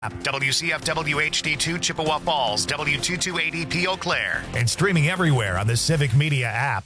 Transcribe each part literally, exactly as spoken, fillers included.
W C F W H D two Chippewa Falls, W two two eight E P Eau Claire, and streaming everywhere on the Civic Media app.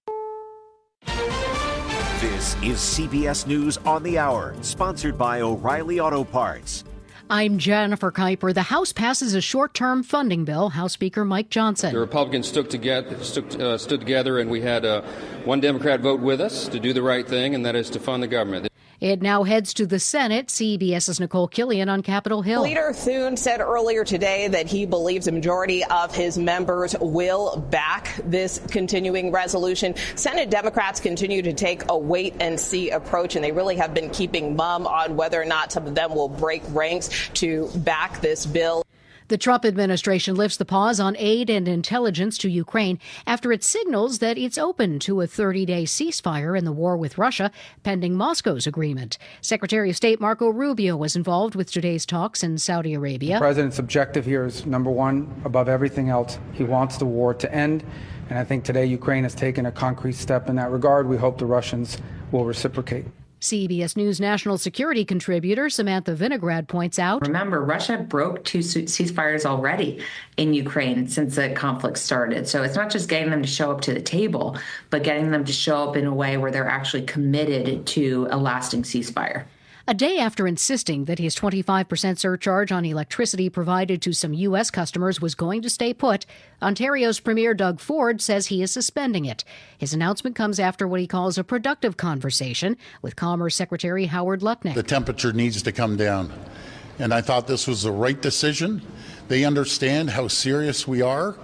This is C B S News on the Hour, sponsored by O'Reilly Auto Parts. I'm Jennifer Kuiper. The House passes a short-term funding bill. House Speaker Mike Johnson. The Republicans stood together, stood, uh, stood together and we had uh, one Democrat vote with us to do the right thing, and that is to fund the government. It now heads to the Senate. CBS's Nicole Killian on Capitol Hill. Leader Thune said earlier today that he believes a majority of his members will back this continuing resolution. Senate Democrats continue to take a wait-and-see approach, and they really have been keeping mum on whether or not some of them will break ranks to back this bill. The Trump administration lifts the pause on aid and intelligence to Ukraine after it signals that it's open to a thirty-day ceasefire in the war with Russia, pending Moscow's agreement. Secretary of State Marco Rubio was involved with today's talks in Saudi Arabia. The president's objective here is, number one, above everything else, he wants the war to end. And I think today Ukraine has taken a concrete step in that regard. We hope the Russians will reciprocate. C B S News national security contributor Samantha Vinograd points out. Remember, Russia broke two ceasefires already in Ukraine since the conflict started. So it's not just getting them to show up to the table, but getting them to show up in a way where they're actually committed to a lasting ceasefire. A day after insisting that his twenty-five percent surcharge on electricity provided to some U S customers was going to stay put, Ontario's Premier Doug Ford says he is suspending it. His announcement comes after what he calls a productive conversation with Commerce Secretary Howard Lutnick. The temperature needs to come down, and I thought this was the right decision. They understand how serious we are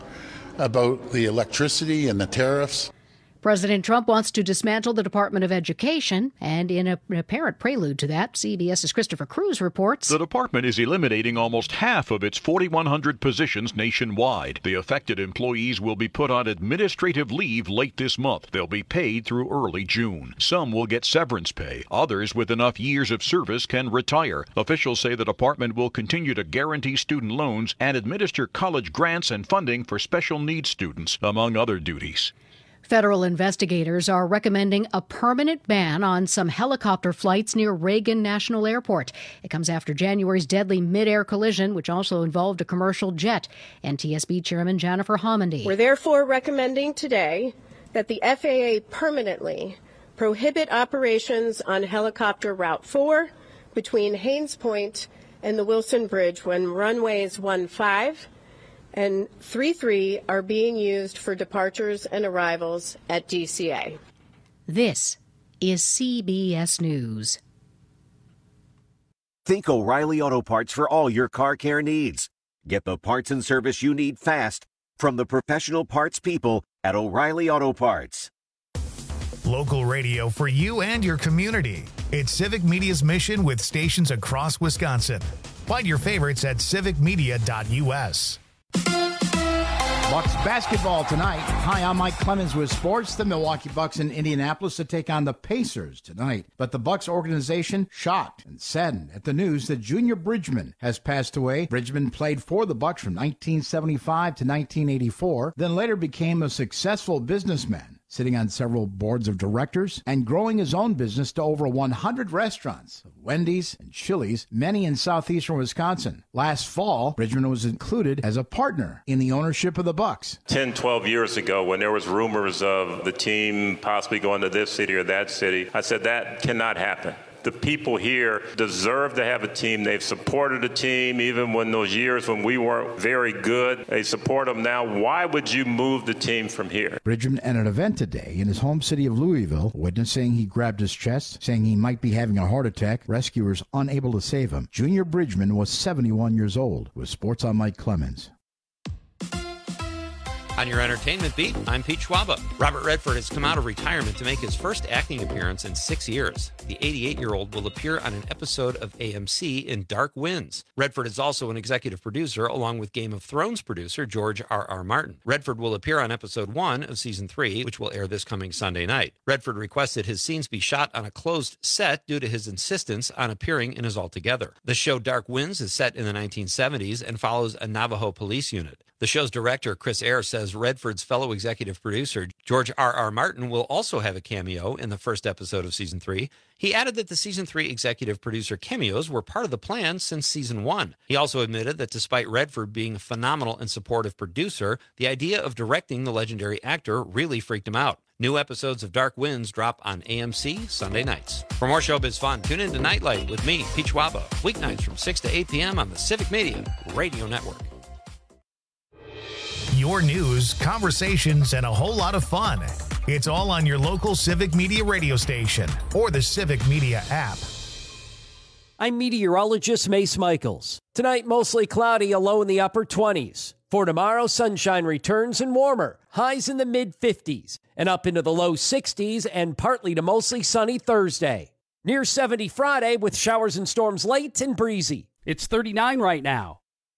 about the electricity and the tariffs. President Trump wants to dismantle the Department of Education, and in a, an apparent prelude to that, CBS's Christopher Cruz reports the department is eliminating almost half of its forty-one hundred positions nationwide. The affected employees will be put on administrative leave late this month. They'll be paid through early June. Some will get severance pay. Others with enough years of service can retire. Officials say the department will continue to guarantee student loans and administer college grants and funding for special needs students, among other duties. Federal investigators are recommending a permanent ban on some helicopter flights near Reagan National Airport. It comes after January's deadly mid-air collision, which also involved a commercial jet. N T S B Chairman Jennifer Homendy. We're therefore recommending today that the F A A permanently prohibit operations on helicopter Route four between Haynes Point and the Wilson Bridge when runways one five and three three are being used for departures and arrivals at D C A. This is C B S News. Think O'Reilly Auto Parts for all your car care needs. Get the parts and service you need fast from the professional parts people at O'Reilly Auto Parts. Local radio for you and your community. It's Civic Media's mission with stations across Wisconsin. Find your favorites at civic media dot U S. Bucks basketball tonight. Hi, I'm Mike Clemens with sports. The Milwaukee Bucks in Indianapolis to take on the Pacers tonight. But the Bucks organization shocked and saddened at the news that Junior Bridgman has passed away. Bridgman played for the Bucks from nineteen seventy-five to nineteen eighty-four, then later became a successful businessman, sitting on several boards of directors and growing his own business to over one hundred restaurants, Wendy's and Chili's, many in southeastern Wisconsin. Last fall, Bridgman was included as a partner in the ownership of the Bucks. ten, twelve years ago, when there was rumors of the team possibly going to this city or that city, I said that cannot happen. The people here deserve to have a team. They've supported a team even when those years when we weren't very good. They support them now. Why would you move the team from here? Bridgman at an event today in his home city of Louisville, witness saying he grabbed his chest, saying he might be having a heart attack. Rescuers unable to save him. Junior Bridgman was seventy-one years old. With Sports, I'm Mike Clemens. On your entertainment beat, I'm Pete Schwaba. Robert Redford has come out of retirement to make his first acting appearance in six years. The eighty-eight-year-old will appear on an episode of A M C in Dark Winds. Redford is also an executive producer, along with Game of Thrones producer George R R. Martin. Redford will appear on episode one of season three, which will air this coming Sunday night. Redford requested his scenes be shot on a closed set due to his insistence on appearing in his Altogether. The show Dark Winds is set in the nineteen seventies and follows a Navajo police unit. The show's director, Chris Eyre, says as Redford's fellow executive producer, George R R. Martin, will also have a cameo in the first episode of season three. He added that the season three executive producer cameos were part of the plan since season one. He also admitted that despite Redford being a phenomenal and supportive producer, the idea of directing the legendary actor really freaked him out. New episodes of Dark Winds drop on A M C Sunday nights. For more showbiz fun, tune in to Nightlight with me, Pete Schwaba, weeknights from six to eight p.m. on the Civic Media Radio Network. Your news, conversations, and a whole lot of fun. It's all on your local Civic Media radio station or the Civic Media app. I'm meteorologist Mace Michaels. Tonight, mostly cloudy, a low in the upper twenties. For tomorrow, sunshine returns and warmer, highs in the mid-fifties, and up into the low sixties and partly to mostly sunny Thursday. Near seventy Friday with showers and storms late and breezy. It's thirty-nine right now.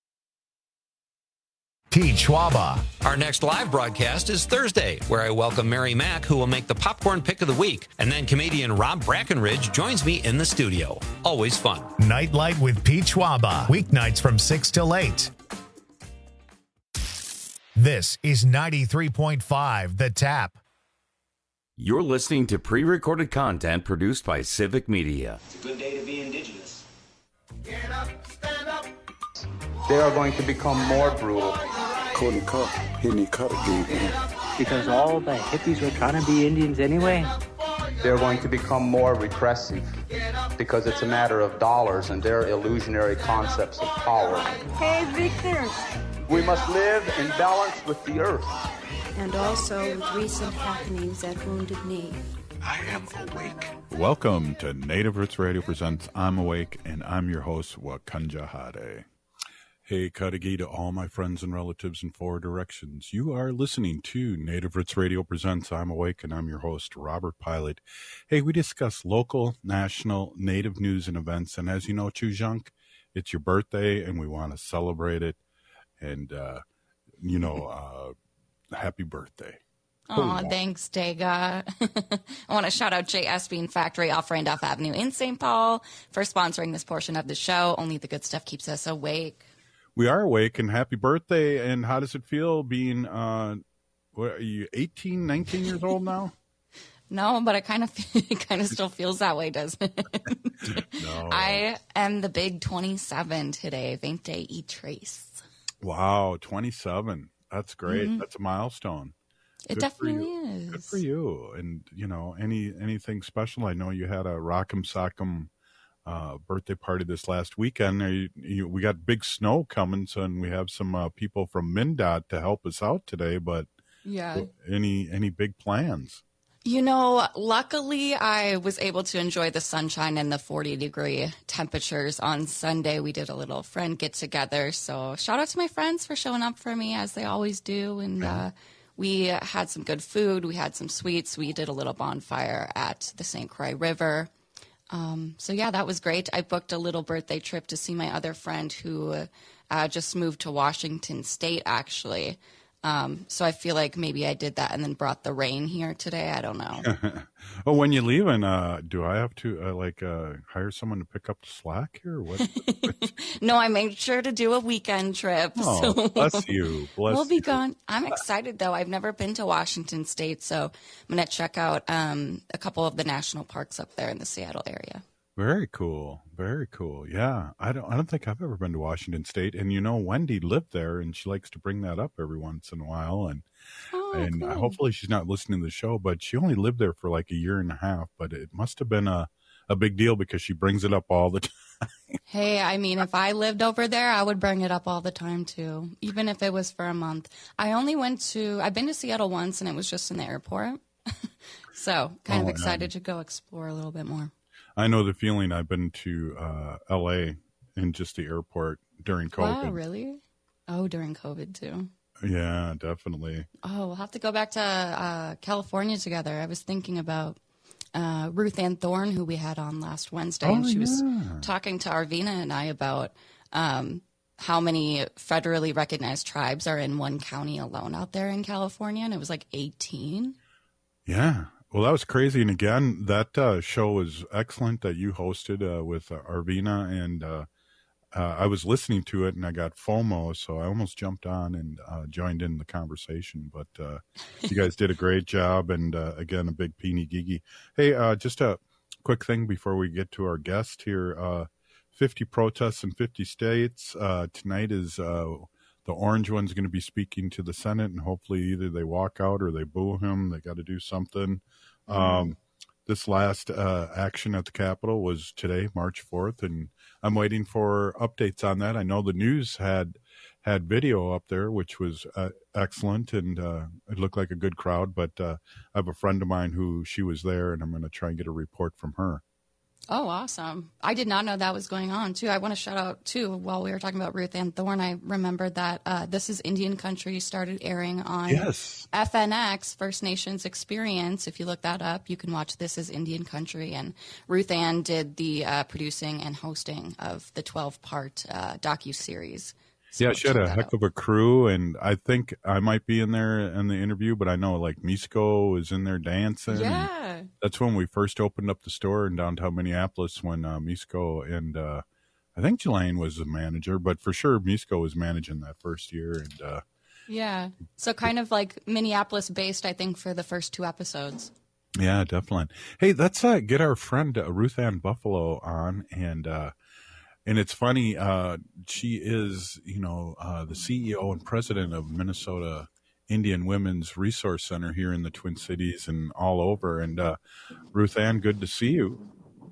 Pete Schwaba. Our next live broadcast is Thursday, where I welcome Mary Mack, who will make the popcorn pick of the week. And then comedian Rob Brackenridge joins me in the studio. Always fun. Nightlight with Pete Schwaba. Weeknights from six till eight. This is ninety-three point five The Tap. You're listening to pre-recorded content produced by Civic Media. It's a good day to be indigenous. Get up, stand up. They are going to become more brutal. Cody Cup, Henny Cutter gave me. Because all the hippies were trying to be Indians anyway. They're going to become more repressive because it's a matter of dollars and their illusionary concepts of power. Hey, Victor. We must live in balance with the earth. And also with recent happenings at Wounded Knee. I am awake. Welcome to Native Roots Radio presents I'm Awake, and I'm your host, Wakanja Hade. Hey, Kadagi to all my friends and relatives in four directions. You are listening to Native Roots Radio presents I'm Awake, and I'm your host, Robert Pilot. Hey, we discuss local, national, Native news and events, and as you know, Chujunk, it's your birthday, and we want to celebrate it, and, uh, you know, uh, happy birthday. Oh, thanks, Dega. I want to shout out J S Bean Factory off Randolph Avenue in Saint Paul for sponsoring this portion of the show. Only the good stuff keeps us awake. We are awake, and happy birthday. And how does it feel being, uh, what are you, eighteen, nineteen years old now? No, but it kind of it kind of still feels that way, doesn't it? No. I am the big twenty-seven today, veinte y tres. Wow, twenty-seven. That's great. Mm-hmm. That's a milestone. It Good definitely is. Good for you. And, you know, any anything special? I know you had a Rock'em Sock'em uh, birthday party this last weekend. You, you, we got big snow coming, so and we have some uh, people from MnDOT to help us out today. But yeah, any any big plans? You know, luckily I was able to enjoy the sunshine and the forty degree temperatures on Sunday. We did a little friend get together. So shout out to my friends for showing up for me as they always do. And yeah. uh, we had some good food. We had some sweets. We did a little bonfire at the Saint Croix River. Um, so yeah, that was great. I booked a little birthday trip to see my other friend who uh, just moved to Washington State, actually. Um, so I feel like maybe I did that and then brought the rain here today. I don't know. Oh, when you're leaving, uh, do I have to uh, like uh, hire someone to pick up the slack here? Or what? No, I made sure to do a weekend trip. Oh, so bless you. Bless we'll be you. gone. I'm excited though. I've never been to Washington State, so I'm going to check out um, a couple of the national parks up there in the Seattle area. Very cool. Very cool. Yeah. I don't I don't think I've ever been to Washington State. And you know, Wendy lived there and she likes to bring that up every once in a while. And oh, and cool. hopefully she's not listening to the show, but she only lived there for like a year and a half. But it must have been a, a big deal because she brings it up all the time. Hey, I mean, if I lived over there, I would bring it up all the time too, even if it was for a month. I only went to, I've been to Seattle once and it was just in the airport. So kind oh, of excited yeah. to go explore a little bit more. I know the feeling. I've been to uh, L A in just the airport during COVID. Wow, really? Oh, during COVID too. Yeah, definitely. Oh, we'll have to go back to uh, California together. I was thinking about uh, Ruth Ann Thorne, who we had on last Wednesday, oh, and she yeah. was talking to Arvina and I about um, how many federally recognized tribes are in one county alone out there in California, and it was like eighteen. Yeah. Well, that was crazy. And again, that uh, show was excellent that you hosted uh, with uh, Arvina. And uh, uh, I was listening to it and I got FOMO, so I almost jumped on and uh, joined in the conversation. But uh, you guys did a great job, and uh, again, a big Peeny Gigi. Hey, uh, just a quick thing before we get to our guest here. Uh, fifty protests in fifty states. Uh, tonight is uh, the orange one's going to be speaking to the Senate, and hopefully either they walk out or they boo him. They got to do something. Mm-hmm. Um, this last uh, action at the Capitol was today, March fourth, and I'm waiting for updates on that. I know the news had had video up there, which was uh, excellent, and uh, it looked like a good crowd. But uh, I have a friend of mine who she was there, and I'm going to try and get a report from her. Oh, awesome. I did not know that was going on, too. I want to shout out, too, while we were talking about Ruth Ann Thorne, I remembered that uh, This is Indian Country started airing on yes. F N X, First Nations Experience. If you look that up, you can watch This is Indian Country. And Ruth Ann did the uh, producing and hosting of the twelve-part uh, docuseries. So yeah, she had a heck out. of a crew, and I think I might be in there in the interview, but I know like Misko is in there dancing. Yeah. That's when we first opened up the store in downtown Minneapolis, when uh, Misko and uh, I think Jelaine was the manager, but for sure Misko was managing that first year. And uh, yeah, so kind of like Minneapolis-based, I think, for the first two episodes. Yeah, definitely. Hey, let's uh, get our friend uh, Ruth Ann Buffalo on, and uh, And it's funny, uh, she is, you know, uh, the C E O and president of Minnesota Indian Women's Resource Center here in the Twin Cities and all over. And uh, Ruth Ann, good to see you.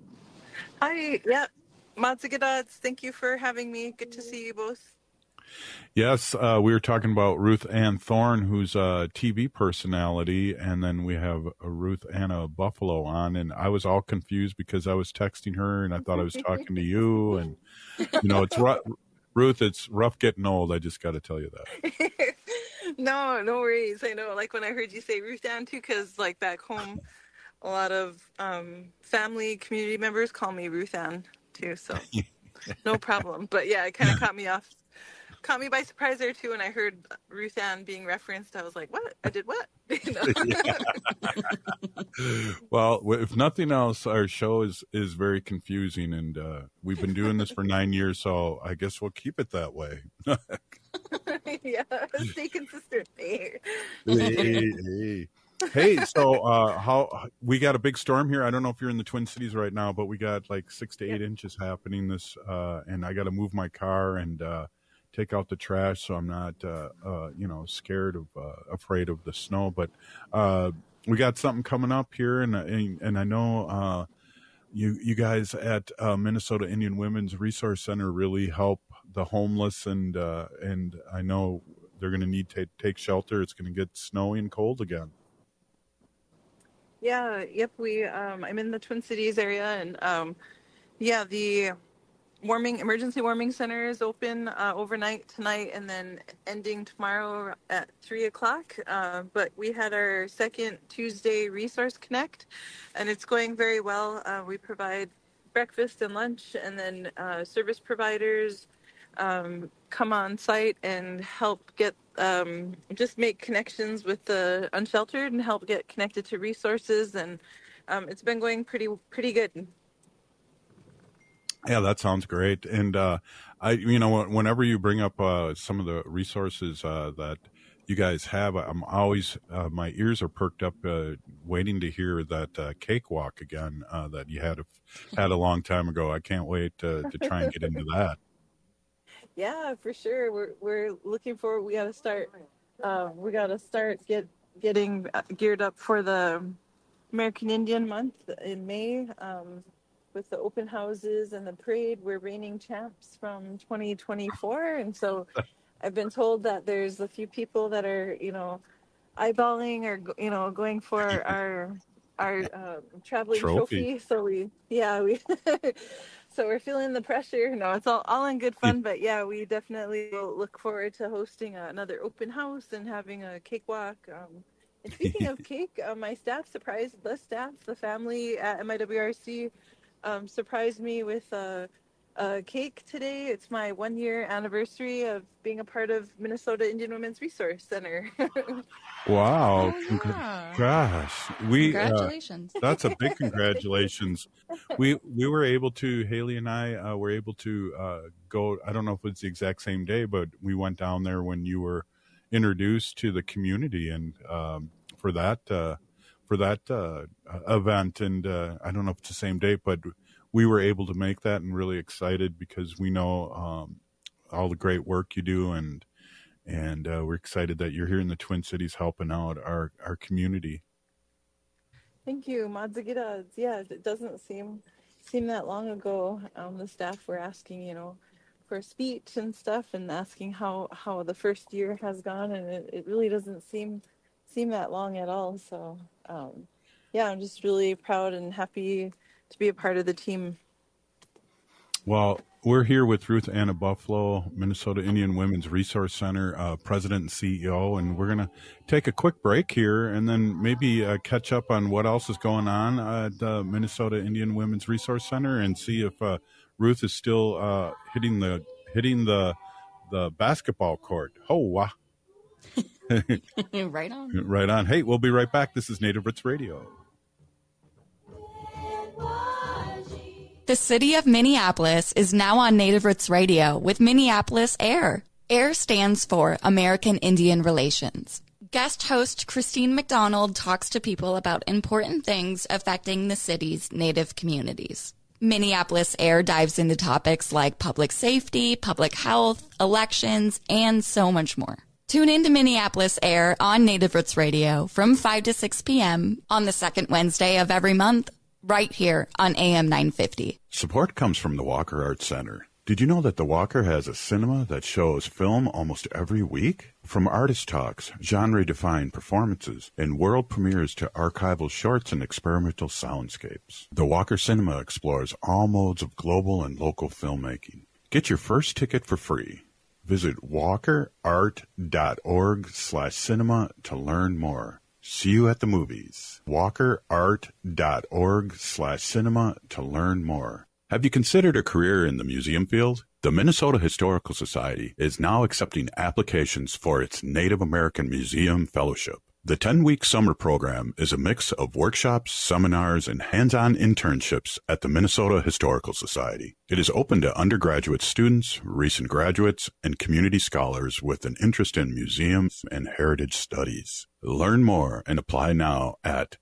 Hi, yeah, Matsugadots, thank you for having me. Good to see you both. Yes, uh, we were talking about Ruth Ann Thorne, who's a T V personality, and then we have a Ruth Anna Buffalo on, and I was all confused because I was texting her, and I thought I was talking to you, and, you know, it's rough, Ruth, it's rough getting old, I just got to tell you that. No, no worries. I know, like, when I heard you say Ruth Ann, too, because, like, back home, a lot of um, family, community members call me Ruth Ann, too, so no problem. But, yeah, it kind of caught me off. Caught me by surprise there, too, when I heard Ruth Ann being referenced. I was like, what? I did what? You know? Well, if nothing else, our show is, is very confusing, and uh, we've been doing this for nine years, so I guess we'll keep it that way. Yeah, stay consistent. Hey, hey, hey. Hey, so uh, how we got a big storm here. I don't know if you're in the Twin Cities right now, but we got like six to eight yeah. inches happening this, uh, and I got to move my car and uh, take out the trash, so I'm not, uh, uh, you know, scared of, uh, afraid of the snow. But uh, we got something coming up here, and and, and I know uh, you you guys at uh, Minnesota Indian Women's Resource Center really help the homeless, and uh, and I know they're going to need to take shelter. It's going to get snowy and cold again. Yeah, yep. We um, I'm in the Twin Cities area, and um, yeah, the warming emergency warming center is open uh, overnight tonight and then ending tomorrow at three o'clock. Uh, but we had our second Tuesday Resource Connect, and it's going very well. Uh, we provide breakfast and lunch, and then uh, service providers um, come on site and help get um, just make connections with the unsheltered and help get connected to resources. And um, it's been going pretty pretty good. Yeah, that sounds great. And, uh, I, you know, whenever you bring up, uh, some of the resources, uh, that you guys have, I'm always, uh, my ears are perked up, uh, waiting to hear that, uh, cakewalk again, uh, that you had, a, had a long time ago. I can't wait to, to try and get into that. Yeah, for sure. We're, we're looking forward. We got to start, uh, we got to start get, getting geared up for the American Indian Month in May. Um, with the open houses and the parade, we're reigning champs from twenty twenty-four. And so I've been told that there's a few people that are, you know, eyeballing or, you know, going for our, our uh, traveling trophy. trophy. So we, yeah, we, so we're feeling the pressure. No, it's all, all in good fun, but yeah, we definitely will look forward to hosting another open house and having a cakewalk. Um, and speaking of cake, uh, my staff surprised the staff, the family at M I W R C, Um, surprised me with uh, a cake today. It's my one year anniversary of being a part of Minnesota Indian Women's Resource Center. Wow. Oh, Congr- yeah. Gosh. We, Congratulations. Uh, that's a big congratulations. we we were able to, Haley and I uh, were able to uh, go, I don't know if it's the exact same day, but we went down there when you were introduced to the community and um, for that uh, for that uh, event. And uh, I don't know if it's the same date, but we were able to make that and really excited because we know um, all the great work you do and And uh, we're excited that you're here in the Twin Cities helping out our, our community. Thank you, Madzagida. Yeah, it doesn't seem seem that long ago. Um, the staff were asking, you know, for a speech and stuff, and asking how, how the first year has gone, and it, it really doesn't seem seem that long at all. So, um, yeah, I'm just really proud and happy to be a part of the team. Well, we're here with Ruth Anna Buffalo, Minnesota Indian Women's Resource Center uh, President and C E O, and we're going to take a quick break here and then maybe uh, catch up on what else is going on at the Minnesota Indian Women's Resource Center and see if uh, Ruth is still uh, hitting the hitting the the basketball court. Oh, wow. Right on. Right on. Hey, we'll be right back. This is Native Roots Radio. The city of Minneapolis is now on Native Roots Radio with Minneapolis AIR. AIR stands for American Indian Relations. Guest host Christine McDonald talks to people about important things affecting the city's Native communities. Minneapolis AIR dives into topics like public safety, public health, elections, and so much more. Tune in to Minneapolis AIR on Native Roots Radio from five to six p.m. on the second Wednesday of every month, right here on A M nine fifty. Support comes from the Walker Arts Center. Did you know that the Walker has a cinema that shows film almost every week? From artist talks, genre-defined performances, and world premieres to archival shorts and experimental soundscapes, the Walker Cinema explores all modes of global and local filmmaking. Get your first ticket for free. Visit walkerart.org slash cinema to learn more. See you at the movies. walkerart.org slash cinema to learn more. Have you considered a career in the museum field? The Minnesota Historical Society is now accepting applications for its Native American Museum Fellowship. The ten-week summer program is a mix of workshops, seminars, and hands-on internships at the Minnesota Historical Society. It is open to undergraduate students, recent graduates, and community scholars with an interest in museums and heritage studies. Learn more and apply now at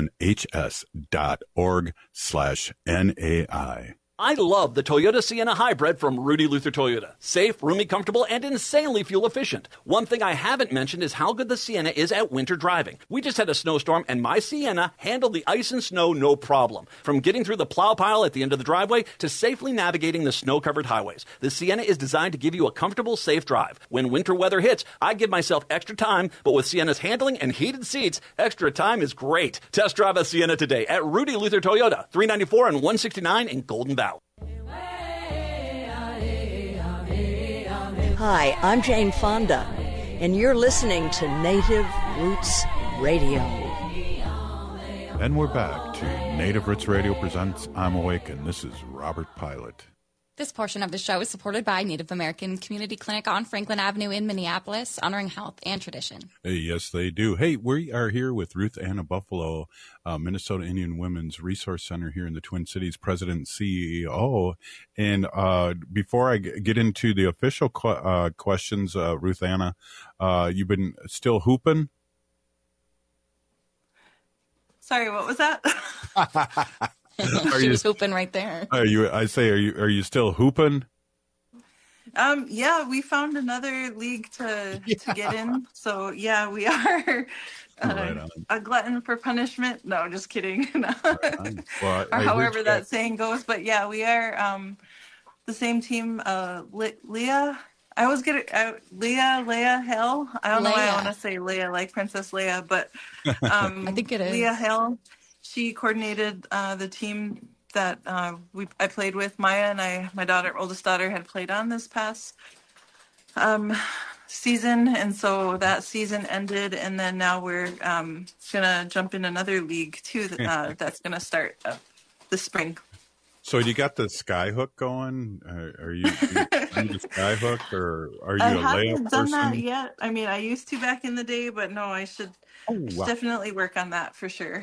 mnhs.org slash NAI. I love the Toyota Sienna Hybrid from Rudy Luther Toyota. Safe, roomy, comfortable, and insanely fuel efficient. One thing I haven't mentioned is how good the Sienna is at winter driving. We just had a snowstorm, and my Sienna handled the ice and snow no problem. From getting through the plow pile at the end of the driveway to safely navigating the snow-covered highways. The Sienna is designed to give you a comfortable, safe drive. When winter weather hits, I give myself extra time, but with Sienna's handling and heated seats, extra time is great. Test drive a Sienna today at Rudy Luther Toyota, three ninety-four and one sixty-nine in Golden Valley. Hi, I'm Jane Fonda, and you're listening to Native Roots Radio. And we're back to Native Roots Radio presents I'm Awake, and this is Robert Pilot. This portion of the show is supported by Native American Community Clinic on Franklin Avenue in Minneapolis, honoring health and tradition. Hey, yes, they do. Hey, we are here with Ruth Anna Buffalo, uh, Minnesota Indian Women's Resource Center here in the Twin Cities, President and C E O. And uh, before I g- get into the official qu- uh, questions, uh, Ruth Anna, uh, you've been still hooping? Sorry, what was that? She you, was hooping right there. Are you? I say, are you? Are you still hooping? Um, yeah, we found another league to yeah. to get in. So yeah, we are uh, right a glutton for punishment. No, just kidding. No. Right well, or I however that saying goes. But yeah, we are um, the same team. Uh, Le- Leah. I always get it. Uh, Leah, Leah Hell. I don't Leia. know why I want to say Leah like Princess Leia, but um, I think it is Leah Hell. She coordinated uh, the team that uh, we I played with. Maya and I, my daughter, oldest daughter, had played on this past um, season, and so that season ended. And then now we're um, gonna jump in another league too. That, uh, that's gonna start uh, this spring. So you got the sky hook going? Uh, are you, you, you the sky hook, or are you I a layup haven't done person? that yet. I mean, I used to back in the day, but no, I should, Oh, I should wow. definitely work on that for sure.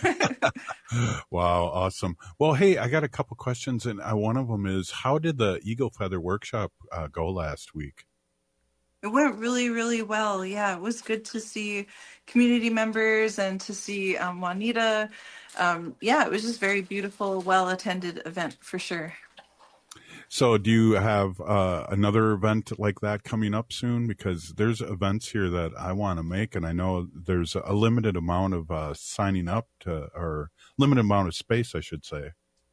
Wow, awesome. Well, hey, I got a couple questions, and uh, one of them is, how did the Eagle Feather Workshop uh, go last week? It went really, really well. Yeah, it was good to see community members and to see um, Juanita. Um, yeah, it was just very beautiful, well-attended event for sure. So do you have uh, another event like that coming up soon? Because there's events here that I want to make, and I know there's a limited amount of uh, signing up to, or limited amount of space, I should say.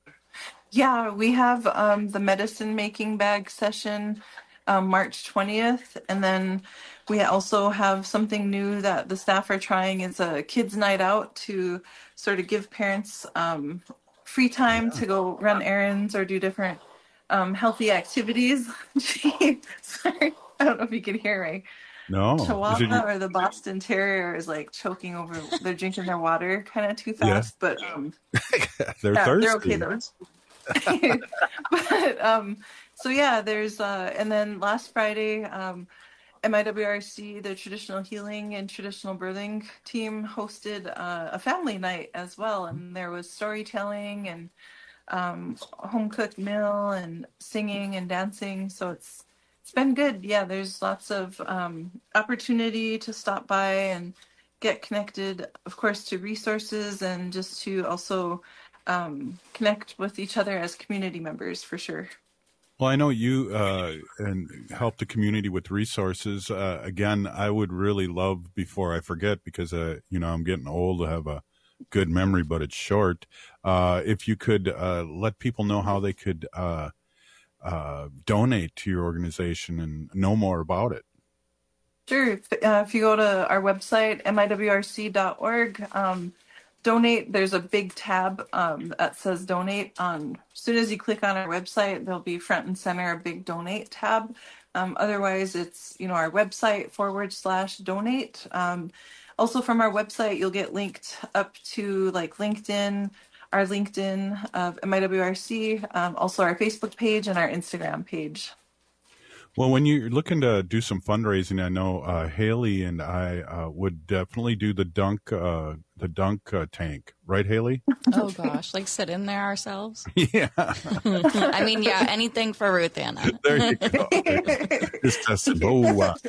Yeah, we have um, the medicine making bag session um, March twentieth. And then we also have something new that the staff are trying. It's a kids night out to sort of give parents um, free time yeah. to go run errands or do different um, healthy activities. Sorry, I don't know if you can hear me. No. Chihuahua it... or the Boston Terrier is like choking over, they're drinking their water kind of too fast, yeah. but um, they're yeah, thirsty. They're okay though. But um, so yeah, there's uh, and then last Friday, um, M I W R C, the Traditional Healing and Traditional Birthing team, hosted uh, a family night as well, and there was storytelling and um, home cooked meal and singing and dancing. So it's it's been good. Yeah, there's lots of um, opportunity to stop by and get connected, of course, to resources and just to also um, connect with each other as community members for sure. Well, I know you uh, and help the community with resources. Uh, again, I would really love, before I forget, because, uh, you know, I'm getting old to have a good memory, but it's short. Uh, if you could uh, let people know how they could uh, uh, donate to your organization and know more about it. Sure. Uh, if you go to our website, M I W R C dot org, um, donate, there's a big tab um, that says donate. On as soon as you click on our website, there'll be front and center a big donate tab. Um, otherwise, it's, you know, our website forward slash donate. Um, also from our website, you'll get linked up to like LinkedIn, our LinkedIn of M I W R C, um, also our Facebook page and our Instagram page. Well, when you're looking to do some fundraising, I know uh, Haley and I uh, would definitely do the dunk, uh, the dunk uh, tank, right, Haley? Oh gosh, like sit in there ourselves. Yeah. I mean, yeah, anything for Ruth Anna. There you go. Just testing. Oh, uh.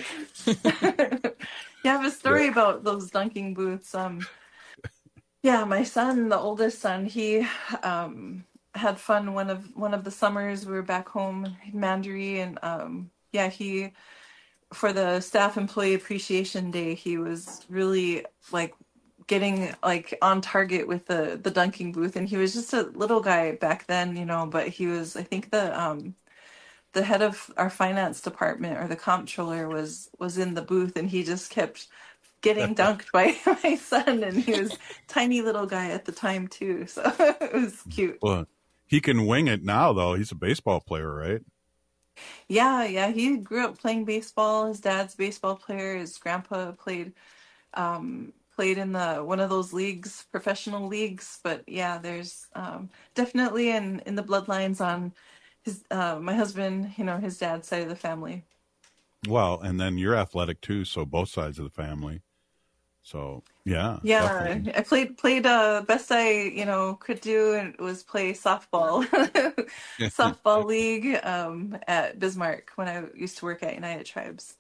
Yeah, I have a story Yeah. about those dunking booths. Um, yeah, my son, the oldest son, he um, had fun one of one of the summers. We were back home in Mandaree, and um, yeah, he for the Staff Employee Appreciation Day, he was really like getting like on target with the the dunking booth, and he was just a little guy back then, you know. But he was, I think the um, the head of our finance department or the comptroller was was in the booth, and he just kept getting dunked by my son, and he was tiny little guy at the time too, so it was cute. Well, he can wing it now, though. He's a baseball player, right? Yeah, yeah, he grew up playing baseball. His dad's a baseball player. His grandpa played um, played in the one of those leagues, professional leagues. But yeah, there's um, definitely in in the bloodlines on his uh, my husband, you know, his dad's side of the family. Well, and then you're athletic too, so both sides of the family. So yeah, Yeah, definitely. I played played uh best I you know could do, and it was play softball, softball league um at Bismarck when I used to work at United Tribes.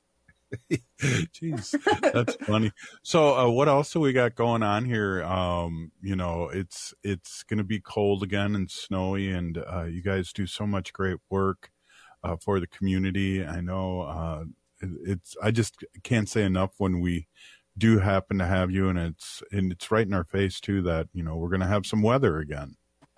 Jeez, that's funny. So, uh, what else do we got going on here? Um, you know, it's it's going to be cold again and snowy, and uh, you guys do so much great work uh, for the community. I know uh, it, it's. I just can't say enough when we do happen to have you, and it's and it's right in our face too that you know we're going to have some weather again.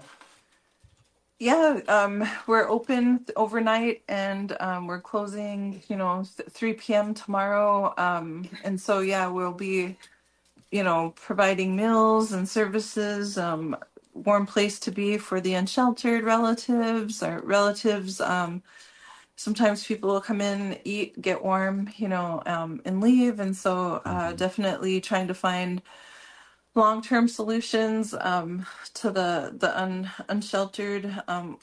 Yeah, um, we're open overnight, and um, we're closing, you know, three p.m. tomorrow. Um, and so, yeah, we'll be, you know, providing meals and services, um, warm place to be for the unsheltered relatives or relatives. Um, sometimes people will come in, eat, get warm, you know, um, and leave. And so uh, definitely trying to find long-term solutions um, to the the un, unsheltered um,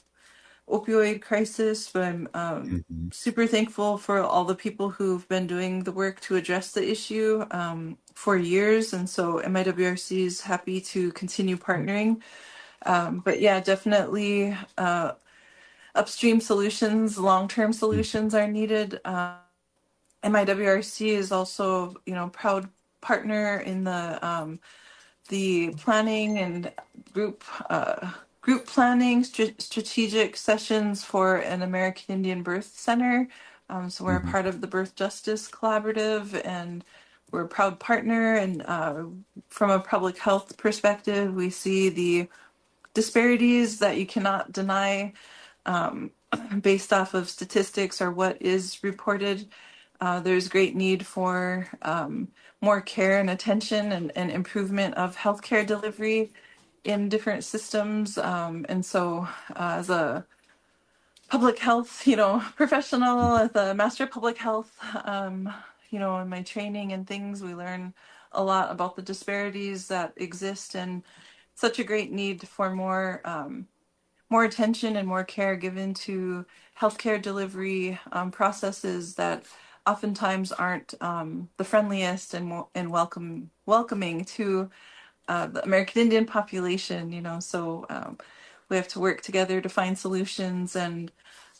opioid crisis. But I'm um, Mm-hmm. super thankful for all the people who've been doing the work to address the issue um, for years, and so M I W R C is happy to continue partnering. Um, but yeah, definitely uh, upstream solutions, long-term solutions are needed. Uh, M I W R C is also, you know, proud partner in the um, the planning and group uh, group planning str- strategic sessions for an American Indian Birth Center. Um, so we're Mm-hmm. a part of the Birth Justice Collaborative, and we're a proud partner. And uh, from a public health perspective, we see the disparities that you cannot deny um, based off of statistics or what is reported. Uh, there's great need for um, more care and attention and, and improvement of healthcare delivery in different systems. Um, and so uh, as a public health, you know, professional, as a master of public health, um, you know, in my training and things, we learn a lot about the disparities that exist, and such a great need for more um, more attention and more care given to healthcare delivery um, processes that oftentimes aren't um, the friendliest and and welcome welcoming to uh, the American Indian population. You know, so um, we have to work together to find solutions. And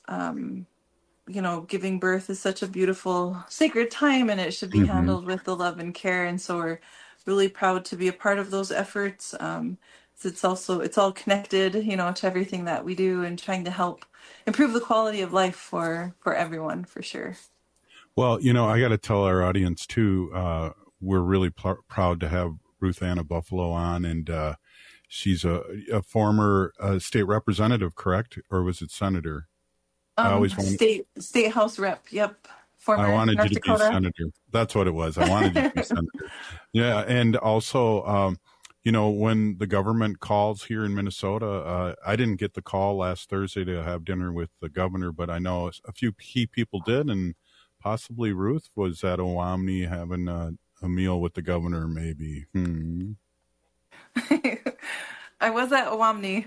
um, you know, giving birth is such a beautiful, sacred time, and it should be Mm-hmm. handled with the love and care. And so we're really proud to be a part of those efforts. Um, so it's also, it's all connected, you know, to everything that we do, and trying to help improve the quality of life for, for everyone, for sure. Well, you know, I got to tell our audience too, uh, we're really pl- proud to have Ruth Anna Buffalo on, and uh, she's a, a former uh, state representative, correct? Or was it senator? Um, I always wanted, state state house rep. Yep. Former I wanted North you to Dakota. be senator. That's what it was. I wanted you to be senator. Yeah, and also, um, you know, when the government calls here in Minnesota, uh, I didn't get the call last Thursday to have dinner with the governor, but I know a few key people did, and possibly Ruth was at Owamni having a, a meal with the governor, maybe. Hmm. I was at Owamni.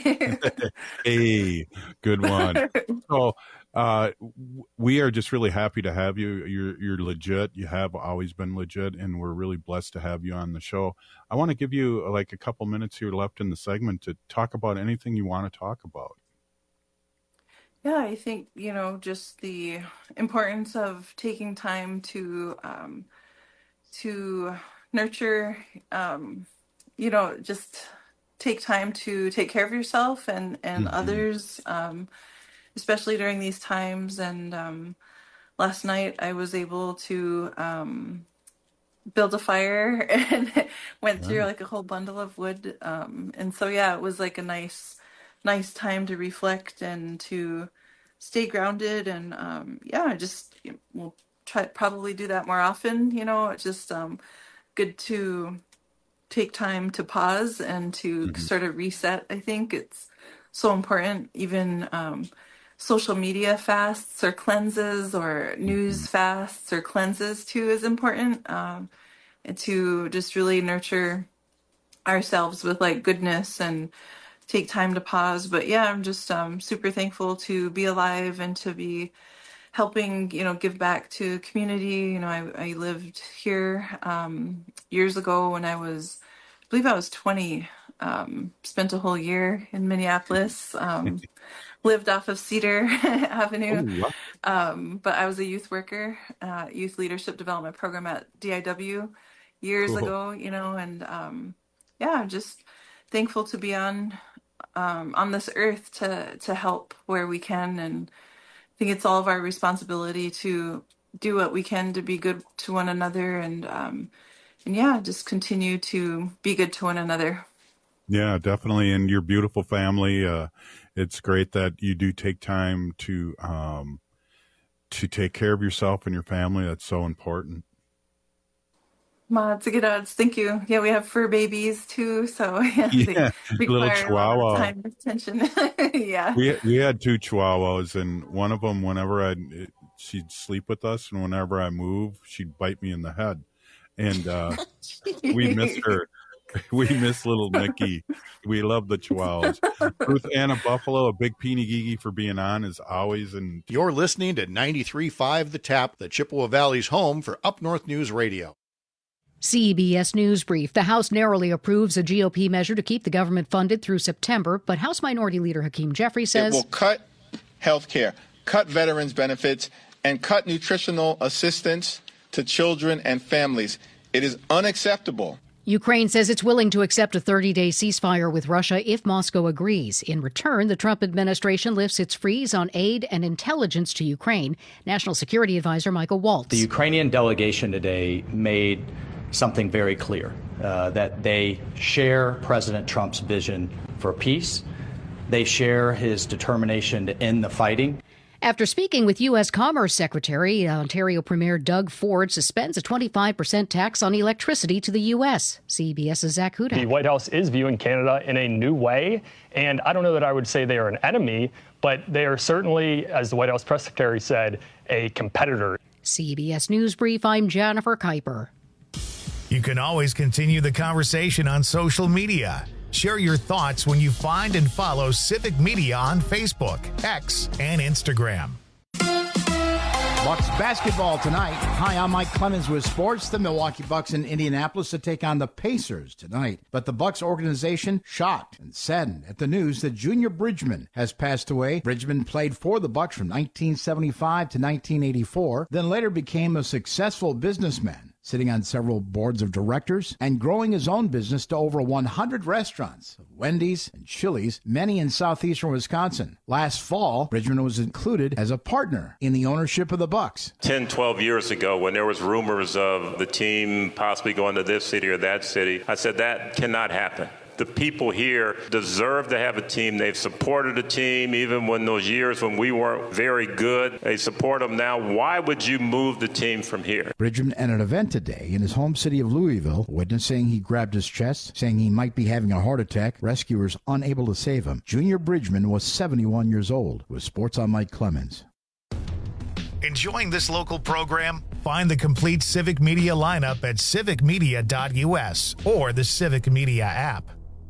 Hey, good one. So uh, we are just really happy to have you. You're you're legit. You have always been legit, and we're really blessed to have you on the show. I want to give you like a couple minutes here left in the segment to talk about anything you want to talk about. Yeah, I think, you know, just the importance of taking time to um, to nurture, um, you know, just take time to take care of yourself and, and Mm-hmm. others, um, especially during these times. And um, last night I was able to um, build a fire and went through Wow. like a whole bundle of wood. Um, and so, yeah, it was like a nice, nice time to reflect and to stay grounded. And um, yeah, just we'll try probably do that more often. You know, it's just um, good to take time to pause and to Mm-hmm. sort of reset. I think it's so important. Even um, social media fasts or cleanses or news Mm-hmm. fasts or cleanses too is important. Um, and to just really nurture ourselves with like goodness and take time to pause. But yeah, I'm just um, super thankful to be alive and to be helping, you know, give back to community. You know, I, I lived here um, years ago when I was, I believe I was twenty, um, spent a whole year in Minneapolis, um, lived off of Cedar Avenue. Oh, wow. Um, but I was a youth worker, uh, youth leadership development program at D I W years Cool. ago, you know, and um, yeah, I'm just thankful to be on um, on this earth to to help where we can. And I think it's all of our responsibility to do what we can to be good to one another, and um, and yeah, just continue to be good to one another. Yeah, definitely. And your beautiful family. Uh, it's great that you do take time to um, to take care of yourself and your family. That's so important. Mods, good odds. Thank you. Yeah, we have fur babies too, so yeah, Yeah, they little require a lot of chihuahua. time and attention. Yeah. We we had two chihuahuas, and one of them, whenever I she'd sleep with us, and whenever I move, she'd bite me in the head, and uh, we miss her. We miss little Nikki. We love the Chihuahuas. Ruth Anna Buffalo, a big peenie geeky for being on as always. And you're listening to ninety-three point five The Tap, the Chippewa Valley's home for Up North News Radio. C B S News Brief. The House narrowly approves a G O P measure to keep the government funded through September, but House Minority Leader Hakeem Jeffrey says it will cut health care, cut veterans benefits, and cut nutritional assistance to children and families. It is unacceptable. Ukraine says it's willing to accept a thirty-day ceasefire with Russia if Moscow agrees. In return, the Trump administration lifts its freeze on aid and intelligence to Ukraine. National Security Advisor Michael Waltz. The Ukrainian delegation today made something very clear, uh, that they share President Trump's vision for peace. They share his determination to end the fighting. After speaking with U S Commerce Secretary, Ontario Premier Doug Ford suspends a twenty-five percent tax on electricity to the U S. CBS's Zach Hudak. The White House is viewing Canada in a new way, and I don't know that I would say they are an enemy, but they are certainly, as the White House press secretary said, a competitor. C B S News Brief, I'm Jennifer Kuiper. You can always continue the conversation on social media. Share your thoughts when you find and follow Civic Media on Facebook, X, and Instagram. Bucks basketball tonight. Hi, I'm Mike Clemens with sports. The Milwaukee Bucks in Indianapolis to take on the Pacers tonight. But the Bucks organization shocked and saddened at the news that Junior Bridgman has passed away. Bridgman played for the Bucks from nineteen seventy-five to nineteen eighty-four, then later became a successful businessman, sitting on several boards of directors and growing his own business to over one hundred restaurants, Wendy's and Chili's, many in southeastern Wisconsin. Last fall, Bridgman was included as a partner in the ownership of the Bucks. ten, twelve years ago, when there was rumors of the team possibly going to this city or that city, I said that cannot happen. The people here deserve to have a team. They've supported a team even when those years when we weren't very good. They support them now. Why would you move the team from here? Bridgman at an event today in his home city of Louisville, a witness saying he grabbed his chest, saying he might be having a heart attack. Rescuers unable to save him. Junior Bridgman was seventy-one years old. With Sports, I'm Mike Clemens. Enjoying this local program? Find the complete Civic Media lineup at civic media dot U S or the Civic Media app.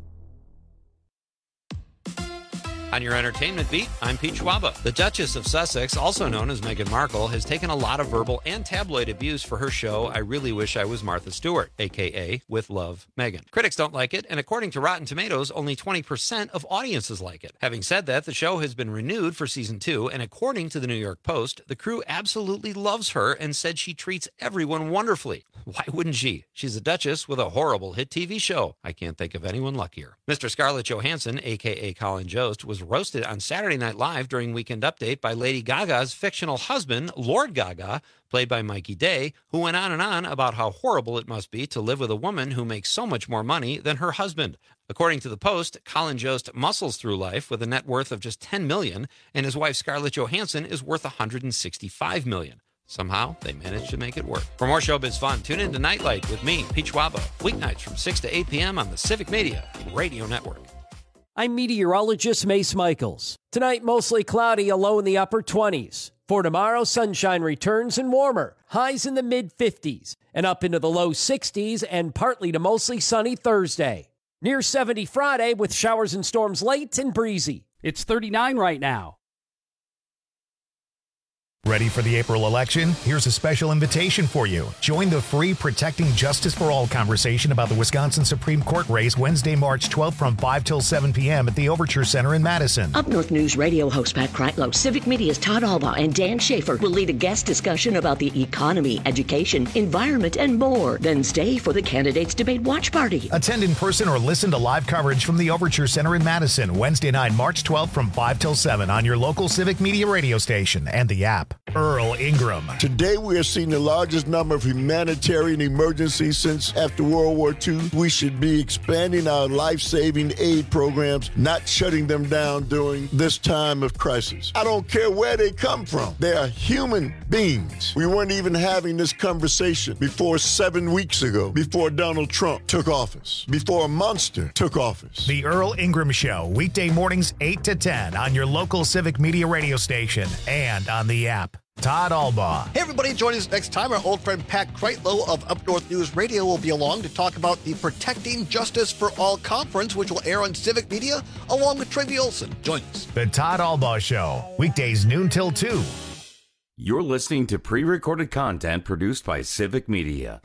On your entertainment beat, I'm Pete Schwaba. The Duchess of Sussex, also known as Meghan Markle, has taken a lot of verbal and tabloid abuse for her show I Really Wish I Was Martha Stewart, a k a. With Love, Meghan. Critics don't like it, and according to Rotten Tomatoes, only twenty percent of audiences like it. Having said that, the show has been renewed for season two, and according to the New York Post, the crew absolutely loves her and said she treats everyone wonderfully. Why wouldn't she? She's a Duchess with a horrible hit T V show. I can't think of anyone luckier. Mister Scarlett Johansson, a k a. Colin Jost, was roasted on Saturday Night Live during Weekend Update by Lady Gaga's fictional husband, Lord Gaga, played by Mikey Day, who went on and on about how horrible it must be to live with a woman who makes so much more money than her husband. According to the Post, Colin Jost muscles through life with a net worth of just ten million dollars, and his wife Scarlett Johansson is worth one hundred sixty-five million dollars. Somehow, they managed to make it work. For more showbiz fun, tune in to Nightlight with me, Pete Schwaba, weeknights from six to eight p.m. on the Civic Media Radio Network. I'm meteorologist Mace Michaels. Tonight, mostly cloudy, a low in the upper twenties. For tomorrow, sunshine returns and warmer. Highs in the mid fifties and up into the low sixties and partly to mostly sunny Thursday. Near seventy Friday with showers and storms late and breezy. It's thirty-nine right now. Ready for the April election? Here's a special invitation for you. Join the free Protecting Justice for All conversation about the Wisconsin Supreme Court race Wednesday, March twelfth from five till seven p.m. at the Overture Center in Madison. Up North News Radio host Pat Kreitlow, Civic Media's Todd Alba, and Dan Schaefer will lead a guest discussion about the economy, education, environment, and more. Then stay for the Candidates Debate Watch Party. Attend in person or listen to live coverage from the Overture Center in Madison, Wednesday night, March twelfth from five till seven on your local Civic Media radio station and the app. Earl Ingram. Today we are seeing the largest number of humanitarian emergencies since after World War Two. We should be expanding our life-saving aid programs, not shutting them down during this time of crisis. I don't care where they come from. They are human beings. We weren't even having this conversation before seven weeks ago, before Donald Trump took office, before a monster took office. The Earl Ingram Show, weekday mornings eight to ten on your local Civic Media radio station and on the app. app. Todd Albaugh. Hey, everybody, join us next time. Our old friend Pat Kreitlow of Up North News Radio will be along to talk about the Protecting Justice for All conference, which will air on Civic Media, along with Tracy Olson. Join us. The Todd Albaugh Show, weekdays noon till two. You're listening to pre-recorded content produced by Civic Media.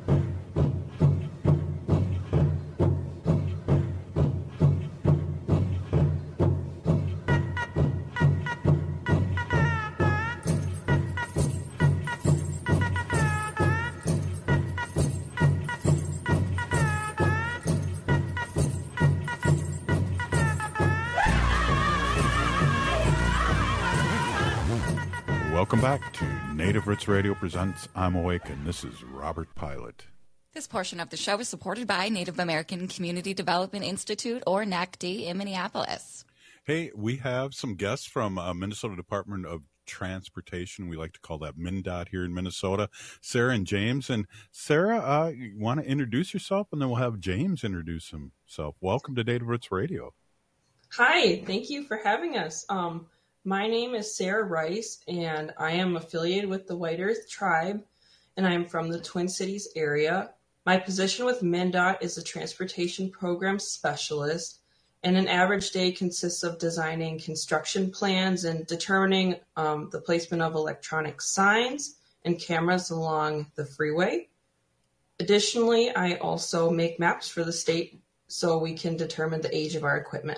Welcome back to Native Roots Radio presents I'm Awake, and this is Robert Pilot. This portion of the show is supported by Native American Community Development Institute, or N A C D, in Minneapolis. Hey, we have some guests from uh, Minnesota Department of Transportation. We like to call that MnDOT here in Minnesota. Sarah and James. And Sarah, uh, you want to introduce yourself, and then we'll have James introduce himself. Welcome to Native Roots Radio. Hi, thank you for having us. Um, My name is Sarah Rice, and I am affiliated with the White Earth Tribe, and I am from the Twin Cities area. My position with MnDOT is a transportation program specialist, and an average day consists of designing construction plans and determining um, the placement of electronic signs and cameras along the freeway. Additionally, I also make maps for the state so we can determine the age of our equipment.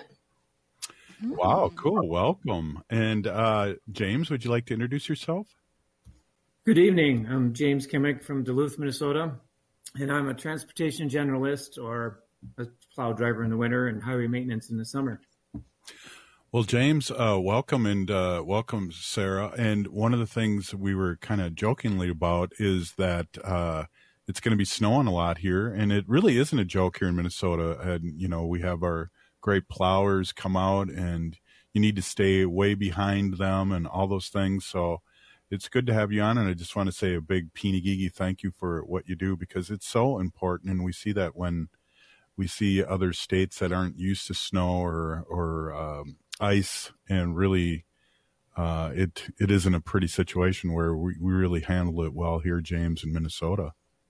Wow, cool. Welcome. And uh, James, would you like to introduce yourself? Good evening. I'm James Kimmick from Duluth, Minnesota, and I'm a transportation generalist, or a plow driver in the winter and highway maintenance in the summer. Well, James, uh, welcome, and uh, welcome, Sarah. And one of the things we were kind of jokingly about is that uh, it's going to be snowing a lot here, and it really isn't a joke here in Minnesota. And, you know, we have our great plowers come out, and you need to stay way behind them and all those things. So it's good to have you on. And I just want to say a big Peenigigi thank you for what you do, because it's so important. And we see that when we see other states that aren't used to snow or, or um, ice, and really uh, it, it isn't a pretty situation where we, we really handle it well here, James, in Minnesota.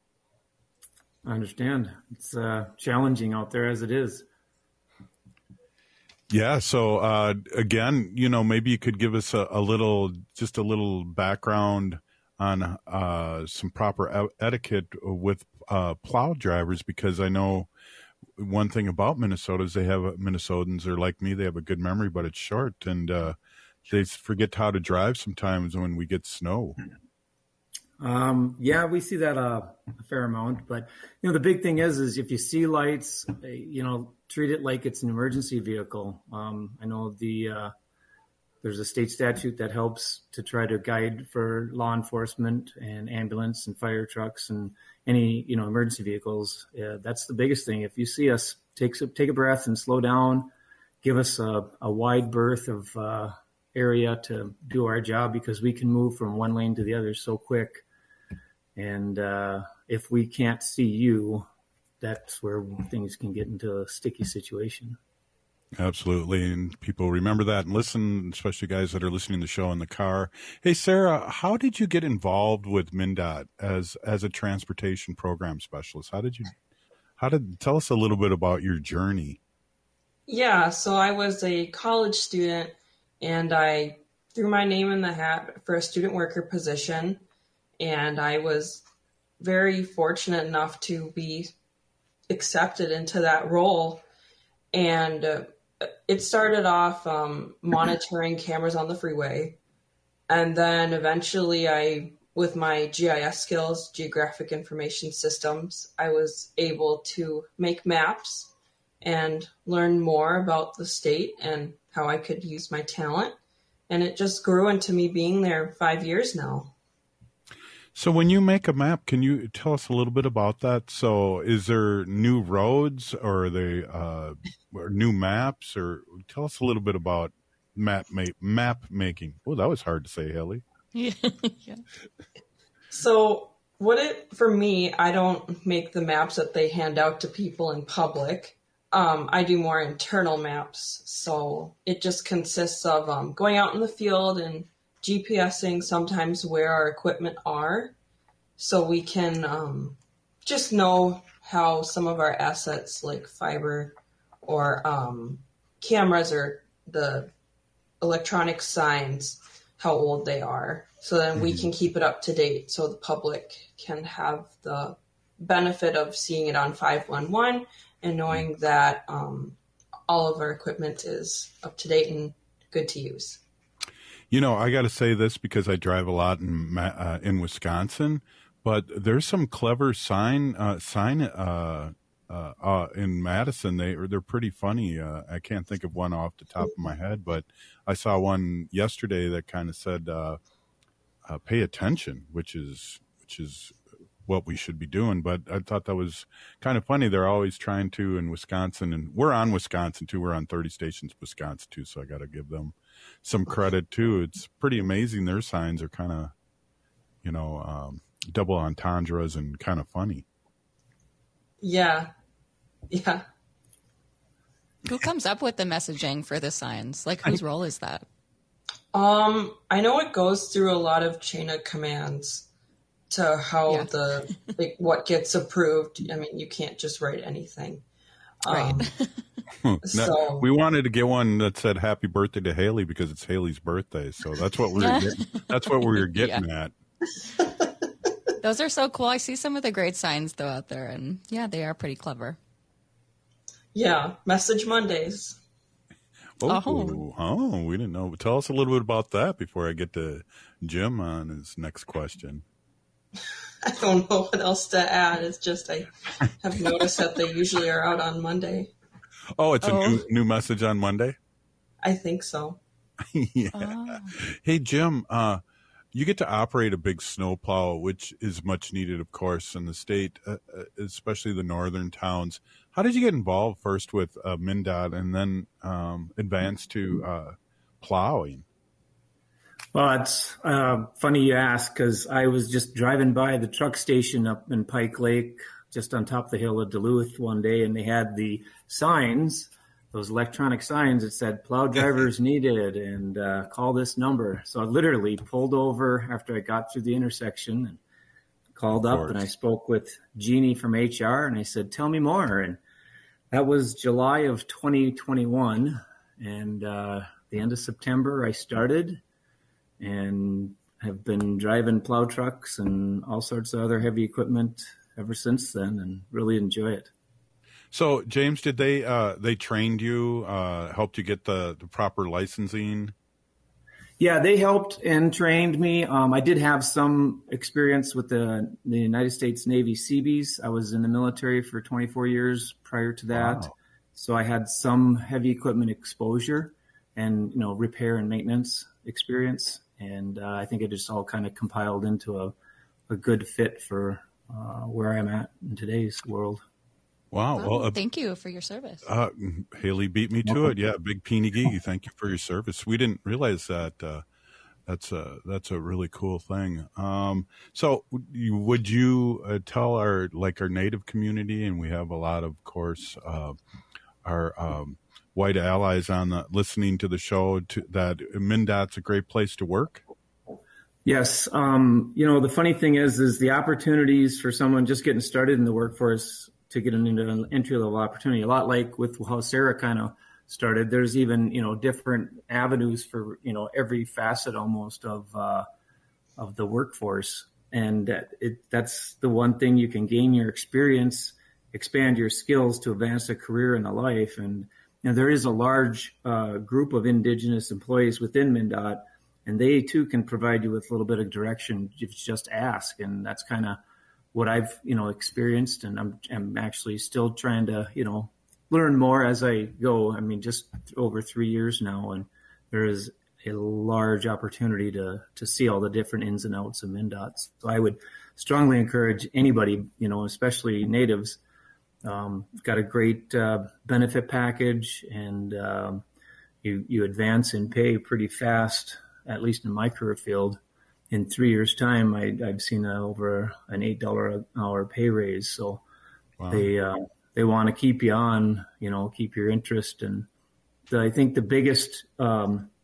I understand. It's uh, challenging out there as it is. Yeah. So, uh, again, you know, maybe you could give us a, a little, just a little background on uh, some proper e- etiquette with uh, plow drivers, because I know one thing about Minnesota is they have, Minnesotans are like me, they have a good memory, but it's short, and uh, they forget how to drive sometimes when we get snow. Um, yeah, we see that uh, a fair amount, but you know, the big thing is, is if you see lights, you know, treat it like it's an emergency vehicle. Um, I know the uh, there's a state statute that helps to try to guide for law enforcement and ambulance and fire trucks and any, you know, emergency vehicles. Uh, that's the biggest thing. If you see us, take take a breath and slow down. Give us a, a wide berth of uh, area to do our job, because we can move from one lane to the other so quick. And uh, if we can't see you, that's where things can get into a sticky situation. Absolutely. And people remember that and listen, especially guys that are listening to the show in the car. Hey, Sarah, how did you get involved with MnDOT as, as a transportation program specialist? How did you, how did, tell us a little bit about your journey. Yeah, so I was a college student, and I threw my name in the hat for a student worker position. And I was very fortunate enough to be accepted into that role. And uh, it started off um, monitoring cameras on the freeway. And then eventually I, with my G I S skills, Geographic Information Systems, I was able to make maps and learn more about the state and how I could use my talent. And it just grew into me being there five years now. So when you make a map, can you tell us a little bit about that? So is there new roads, or are they uh, or new maps, or tell us a little bit about map ma- map making. Oh, that was hard to say, Haley. Yeah. yeah. So what it, for me, I don't make the maps that they hand out to people in public. Um, I do more internal maps. So it just consists of um, going out in the field and GPSing sometimes where our equipment are, so we can um, just know how some of our assets like fiber or um, cameras or the electronic signs, how old they are. So then we can keep it up to date so the public can have the benefit of seeing it on five one one and knowing that um, all of our equipment is up to date and good to use. You know, I got to say this because I drive a lot in uh, in Wisconsin, but there's some clever sign uh, sign uh, uh, uh, in Madison. They they're pretty funny. Uh, I can't think of one off the top of my head, but I saw one yesterday that kind of said, uh, uh, "Pay attention," which is which is what we should be doing. But I thought that was kind of funny. They're always trying to in Wisconsin, and we're on Wisconsin too. We're on thirty stations, Wisconsin too. So I got to give them some credit too. It's pretty amazing. Their signs are kind of, you know, um, double entendres and kind of funny. Yeah. Yeah. Who comes up with the messaging for the signs? Like, whose role is that? Um, I know it goes through a lot of chain of commands to how yeah. the, like, what gets approved. I mean, you can't just write anything. Right. Um, so we wanted to get one that said "Happy Birthday" to Haley because it's Haley's birthday. So that's what we were getting, that's what we were getting yeah. at. Those are so cool. I see some of the great signs though out there, and yeah, they are pretty clever. Yeah, Message Mondays. Oh, oh, oh, we didn't know. Tell us a little bit about that before I get to Jim on his next question. I don't know what else to add. It's just I have noticed that they usually are out on Monday. Oh, it's oh. a new new message on Monday? I think so. yeah. Oh. Hey, Jim, uh, you get to operate a big snowplow, which is much needed, of course, in the state, uh, especially the northern towns. How did you get involved first with uh, MnDOT and then um, advance to uh, plowing? Well, it's uh, funny you ask because I was just driving by the truck station up in Pike Lake, just on top of the hill of Duluth one day, and they had the signs, those electronic signs that said plow drivers needed and uh, call this number. So I literally pulled over after I got through the intersection and called up and I spoke with Jeannie from H R and I said, tell me more. And that was July of twenty twenty-one. And uh, the end of September, I started and have been driving plow trucks and all sorts of other heavy equipment ever since then and really enjoy it. So, James, did they uh, they trained you, uh, helped you get the, the proper licensing? Yeah, they helped and trained me. Um, I did have some experience with the, the United States Navy Seabees. I was in the military for twenty-four years prior to that. Wow. So I had some heavy equipment exposure and, you know, repair and maintenance experience. And uh, I think it just all kind of compiled into a, a good fit for uh, where I'm at in today's world. Wow. Well, well uh, thank you for your service. Uh, Haley beat me to it. Yeah, Big Peeny Geeky. Thank you for your service. We didn't realize that. Uh, that's a that's a really cool thing. Um, so, would you uh, tell our like our Native community, and we have a lot of, of course, uh, our um, white allies on the listening to the show, to, that MnDOT's a great place to work? Yes. Um, you know, the funny thing is, is the opportunities for someone just getting started in the workforce to get into an entry-level opportunity, a lot like with how Sarah kind of started. There's even, you know, different avenues for, you know, every facet almost of uh, of the workforce. And it, that's the one thing you can gain your experience, expand your skills to advance a career in a life. And you know, there is a large uh, group of Indigenous employees within MnDOT, and they too can provide you with a little bit of direction if you just ask. And that's kind of what I've, you know, experienced, and I'm, I'm actually still trying to, you know, learn more as I go. I mean, just over three years now, and there is a large opportunity to to see all the different ins and outs of MnDOT. So I would strongly encourage anybody, you know, especially natives. Um, got a great uh, benefit package, and um, you you advance in pay pretty fast, at least in my career field. In three years' time, I, I've seen a, over an eight dollars an hour pay raise. So wow. they uh, they want to keep you on, you know, keep your interest. And the, I think the biggest um,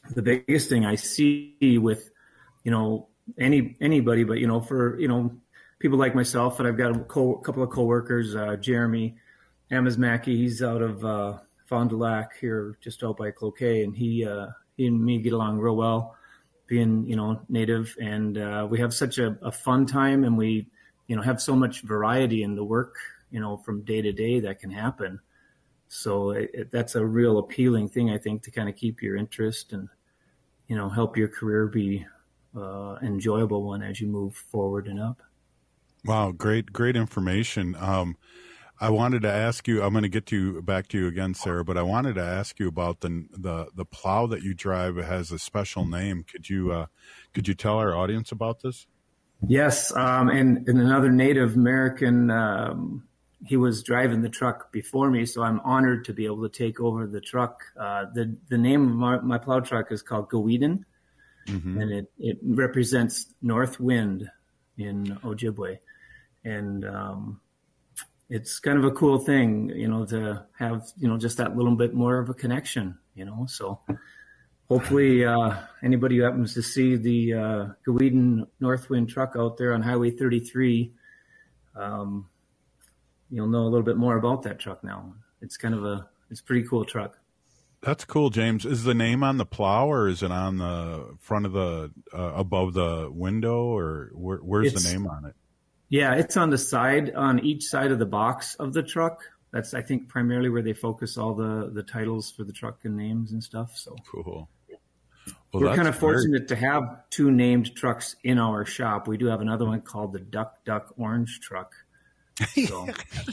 the biggest thing I see with, you know, any anybody, but, you know, for, you know, people like myself, and I've got a co- couple of coworkers, uh, Jeremy Amazmaki, he's out of uh, Fond du Lac here, just out by Cloquet, and he, uh, he and me get along real well, being, you know, native, and uh, we have such a, a fun time, and we, you know, have so much variety in the work, you know, from day to day that can happen. So it, it, that's a real appealing thing, I think, to kind of keep your interest and, you know, help your career be uh, enjoyable one as you move forward and up. Wow, great, great information. Um, I wanted to ask you, I'm going to get to you, back to you again, Sarah, but I wanted to ask you about the the, the plow that you drive. It has a special name. Could you uh, could you tell our audience about this? Yes, um, and, and another Native American, um, he was driving the truck before me, so I'm honored to be able to take over the truck. Uh, the the name of my, my plow truck is called Goweden, mm-hmm. and it, it represents North Wind in Ojibwe. And um, it's kind of a cool thing, you know, to have, you know, just that little bit more of a connection, you know. So hopefully uh, anybody who happens to see the uh, Goweden Northwind truck out there on Highway thirty-three, um, you'll know a little bit more about that truck now. It's kind of a, it's a pretty cool truck. That's cool, James. Is the name on the plow, or is it on the front of the, uh, above the window, or where, where's it's, the name on it? Yeah, it's on the side, on each side of the box of the truck. That's, I think, primarily where they focus all the, the titles for the truck and names and stuff. So cool. Well, we're kind of fortunate to have two named trucks in our shop. We do have another one called the Duck Duck Orange truck. So.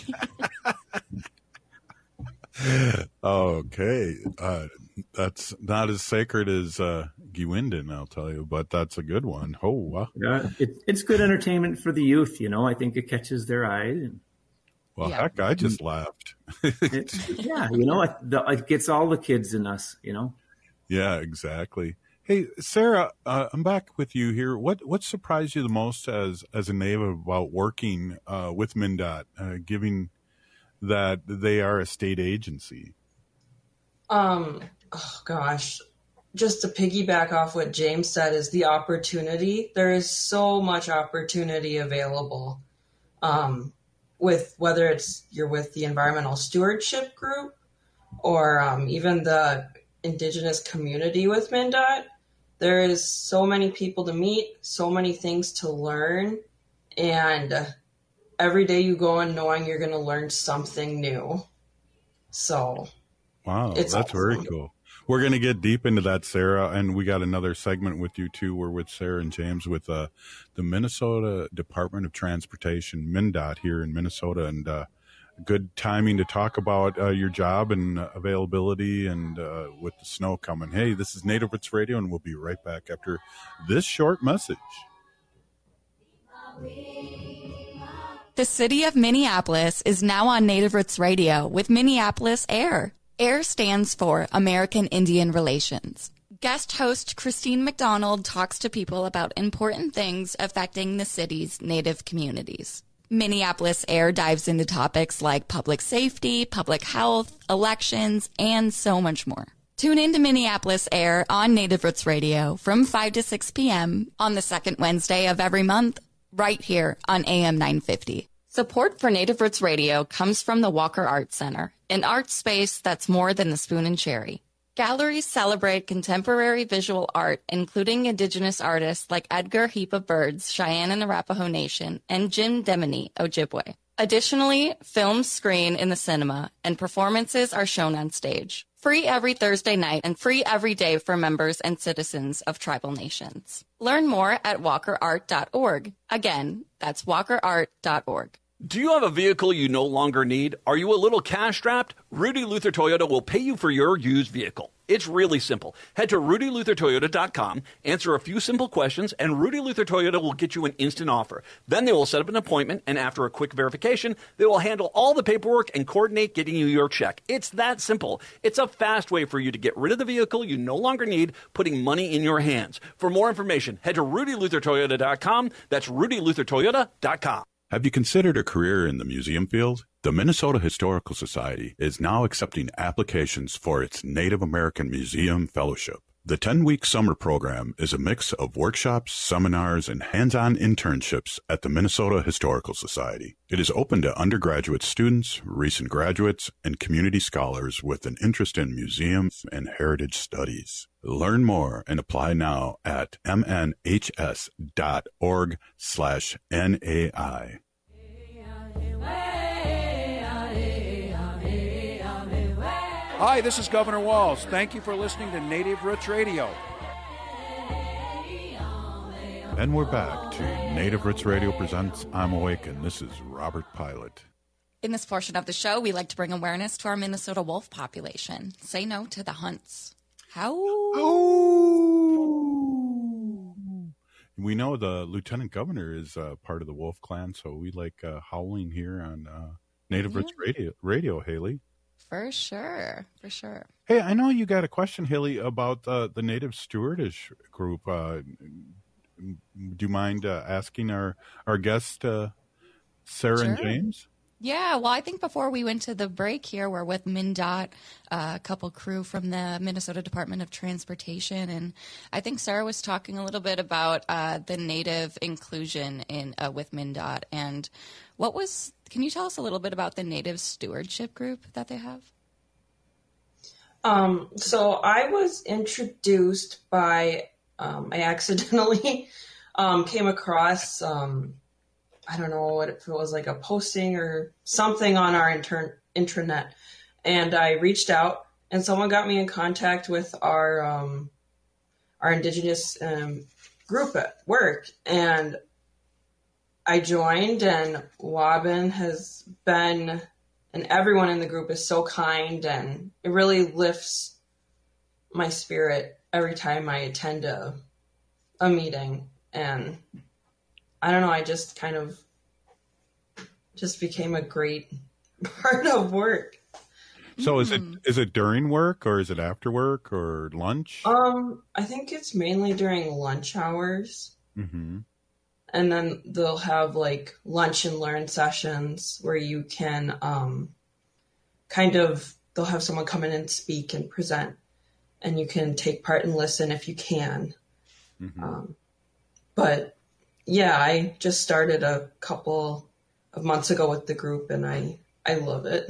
Okay. Uh, that's not as sacred as uh, Goweden, I'll tell you, but that's a good one. Oh, wow. Yeah, it, it's good entertainment for the youth, you know. I think it catches their eye. And, well, yeah. Heck, I just laughed. it, yeah, you know, it, the, it gets all the kids in us, you know. Yeah, exactly. Hey, Sarah, uh, I'm back with you here. What what surprised you the most as as a native about working uh, with MnDOT, uh, given that they are a state agency? Um, oh gosh, just to piggyback off what James said, is the opportunity. There is so much opportunity available. Um, with whether it's you're with the environmental stewardship group or um, even the Indigenous community with MnDOT, there is so many people to meet, so many things to learn, and every day you go in knowing you're going to learn something new. So, wow, it's that's awesome. Very cool. We're going to get deep into that, Sarah, and we got another segment with you too. We're with Sarah and James with uh, the Minnesota Department of Transportation, MnDOT, here in Minnesota, and uh, good timing to talk about uh, your job and uh, availability, and uh, with the snow coming. Hey, this is Native Roots Radio, and we'll be right back after this short message. The city of Minneapolis is now on Native Roots Radio with Minneapolis Air. AIR stands for American Indian Relations. Guest host Christine McDonald talks to people about important things affecting the city's Native communities. Minneapolis Air dives into topics like public safety, public health, elections, and so much more. Tune in to Minneapolis Air on Native Roots Radio from five to six p.m. on the second Wednesday of every month, right here on A M nine fifty. Support for Native Roots Radio comes from the Walker Art Center, an art space that's more than the spoon and cherry. Galleries celebrate contemporary visual art, including Indigenous artists like Edgar Heap of Birds, Cheyenne and Arapaho Nation, and Jim Demini, Ojibwe. Additionally, films screen in the cinema, and performances are shown on stage. Free every Thursday night and free every day for members and citizens of tribal nations. Learn more at walker art dot org. Again, that's walker art dot org. Do you have a vehicle you no longer need? Are you a little cash-strapped? Rudy Luther Toyota will pay you for your used vehicle. It's really simple. Head to rudy luther toyota dot com, answer a few simple questions, and Rudy Luther Toyota will get you an instant offer. Then they will set up an appointment, and after a quick verification, they will handle all the paperwork and coordinate getting you your check. It's that simple. It's a fast way for you to get rid of the vehicle you no longer need, putting money in your hands. For more information, head to rudy luther toyota dot com. That's rudy luther toyota dot com. Have you considered a career in the museum field? The Minnesota Historical Society is now accepting applications for its Native American Museum Fellowship. The ten-week summer program is a mix of workshops, seminars, and hands-on internships at the Minnesota Historical Society. It is open to undergraduate students, recent graduates, and community scholars with an interest in museums and heritage studies. Learn more and apply now at mnhs.org slash NAI. Hi, this is Governor Walz. Thank you for listening to Native Roots Radio. And we're back to Native Roots Radio presents I'm Awake, and this is Robert Pilot. In this portion of the show, we like to bring awareness to our Minnesota wolf population. Say no to the hunts. How? Oh. We know the Lieutenant Governor is uh, part of the wolf clan, so we like uh, howling here on uh, Native yeah. Roots Radio, Radio, Haley. For sure, for sure. Hey, I know you got a question, Haley, about uh, the Native Stewardish group. Uh, do you mind uh, asking our, our guest, uh, Sarah sure. and James? Yeah, well, I think before we went to the break here, we're with MnDOT, uh, a couple crew from the Minnesota Department of Transportation, and I think Sarah was talking a little bit about uh, the Native inclusion in uh, with MnDOT, and what was, can you tell us a little bit about the Native Stewardship Group that they have? Um, so I was introduced by, um, I accidentally um, came across, um, I don't know what if it was like a posting or something on our intern intranet. And I reached out and someone got me in contact with our, um, our Indigenous um, group at work. And I joined, and Wabin has been, and everyone in the group is so kind, and it really lifts my spirit every time I attend a, a meeting. And I don't know, I just kind of just became a great part of work. So is it is it during work, or is it after work, or lunch? Um, I think it's mainly during lunch hours. Mm-hmm. And then they'll have like lunch and learn sessions where you can um, kind of, they'll have someone come in and speak and present, and you can take part and listen if you can. Mm-hmm. Um, but yeah, I just started a couple of months ago with the group, and I, I love it.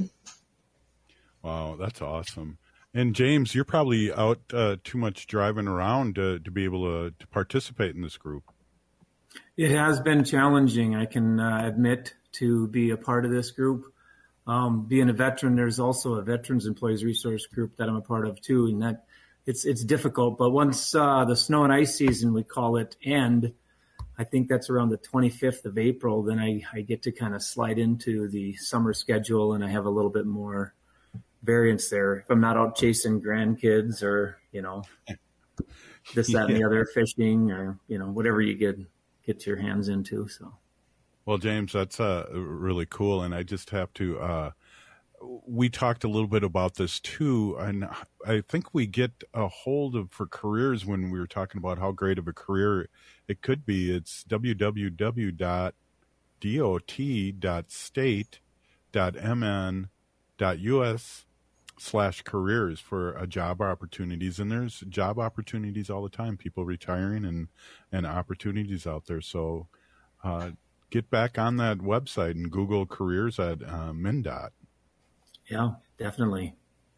Wow, that's awesome. And James, you're probably out uh, too much driving around to, to be able to, to participate in this group. It has been challenging, I can uh, admit, to be a part of this group. Um, being a veteran, there's also a Veterans Employees Resource Group that I'm a part of too, and that it's it's difficult. But once uh, the snow and ice season, we call it, end, I think that's around the twenty-fifth of April, then I, I get to kind of slide into the summer schedule, and I have a little bit more variance there. If I'm not out chasing grandkids or, you know, this, that, and the other, fishing, or, you know, whatever you get get your hands into. So, well, James, that's uh, really cool. And I just have to, uh, we talked a little bit about this too. And I think we get a hold of for careers when we were talking about how great of a career it could be. It's w w w dot dot dot state dot m n dot u s slash careers for uh, job opportunities. And there's job opportunities all the time, people retiring and, and opportunities out there. So uh, get back on that website and Google careers at uh, MnDOT. Yeah, definitely.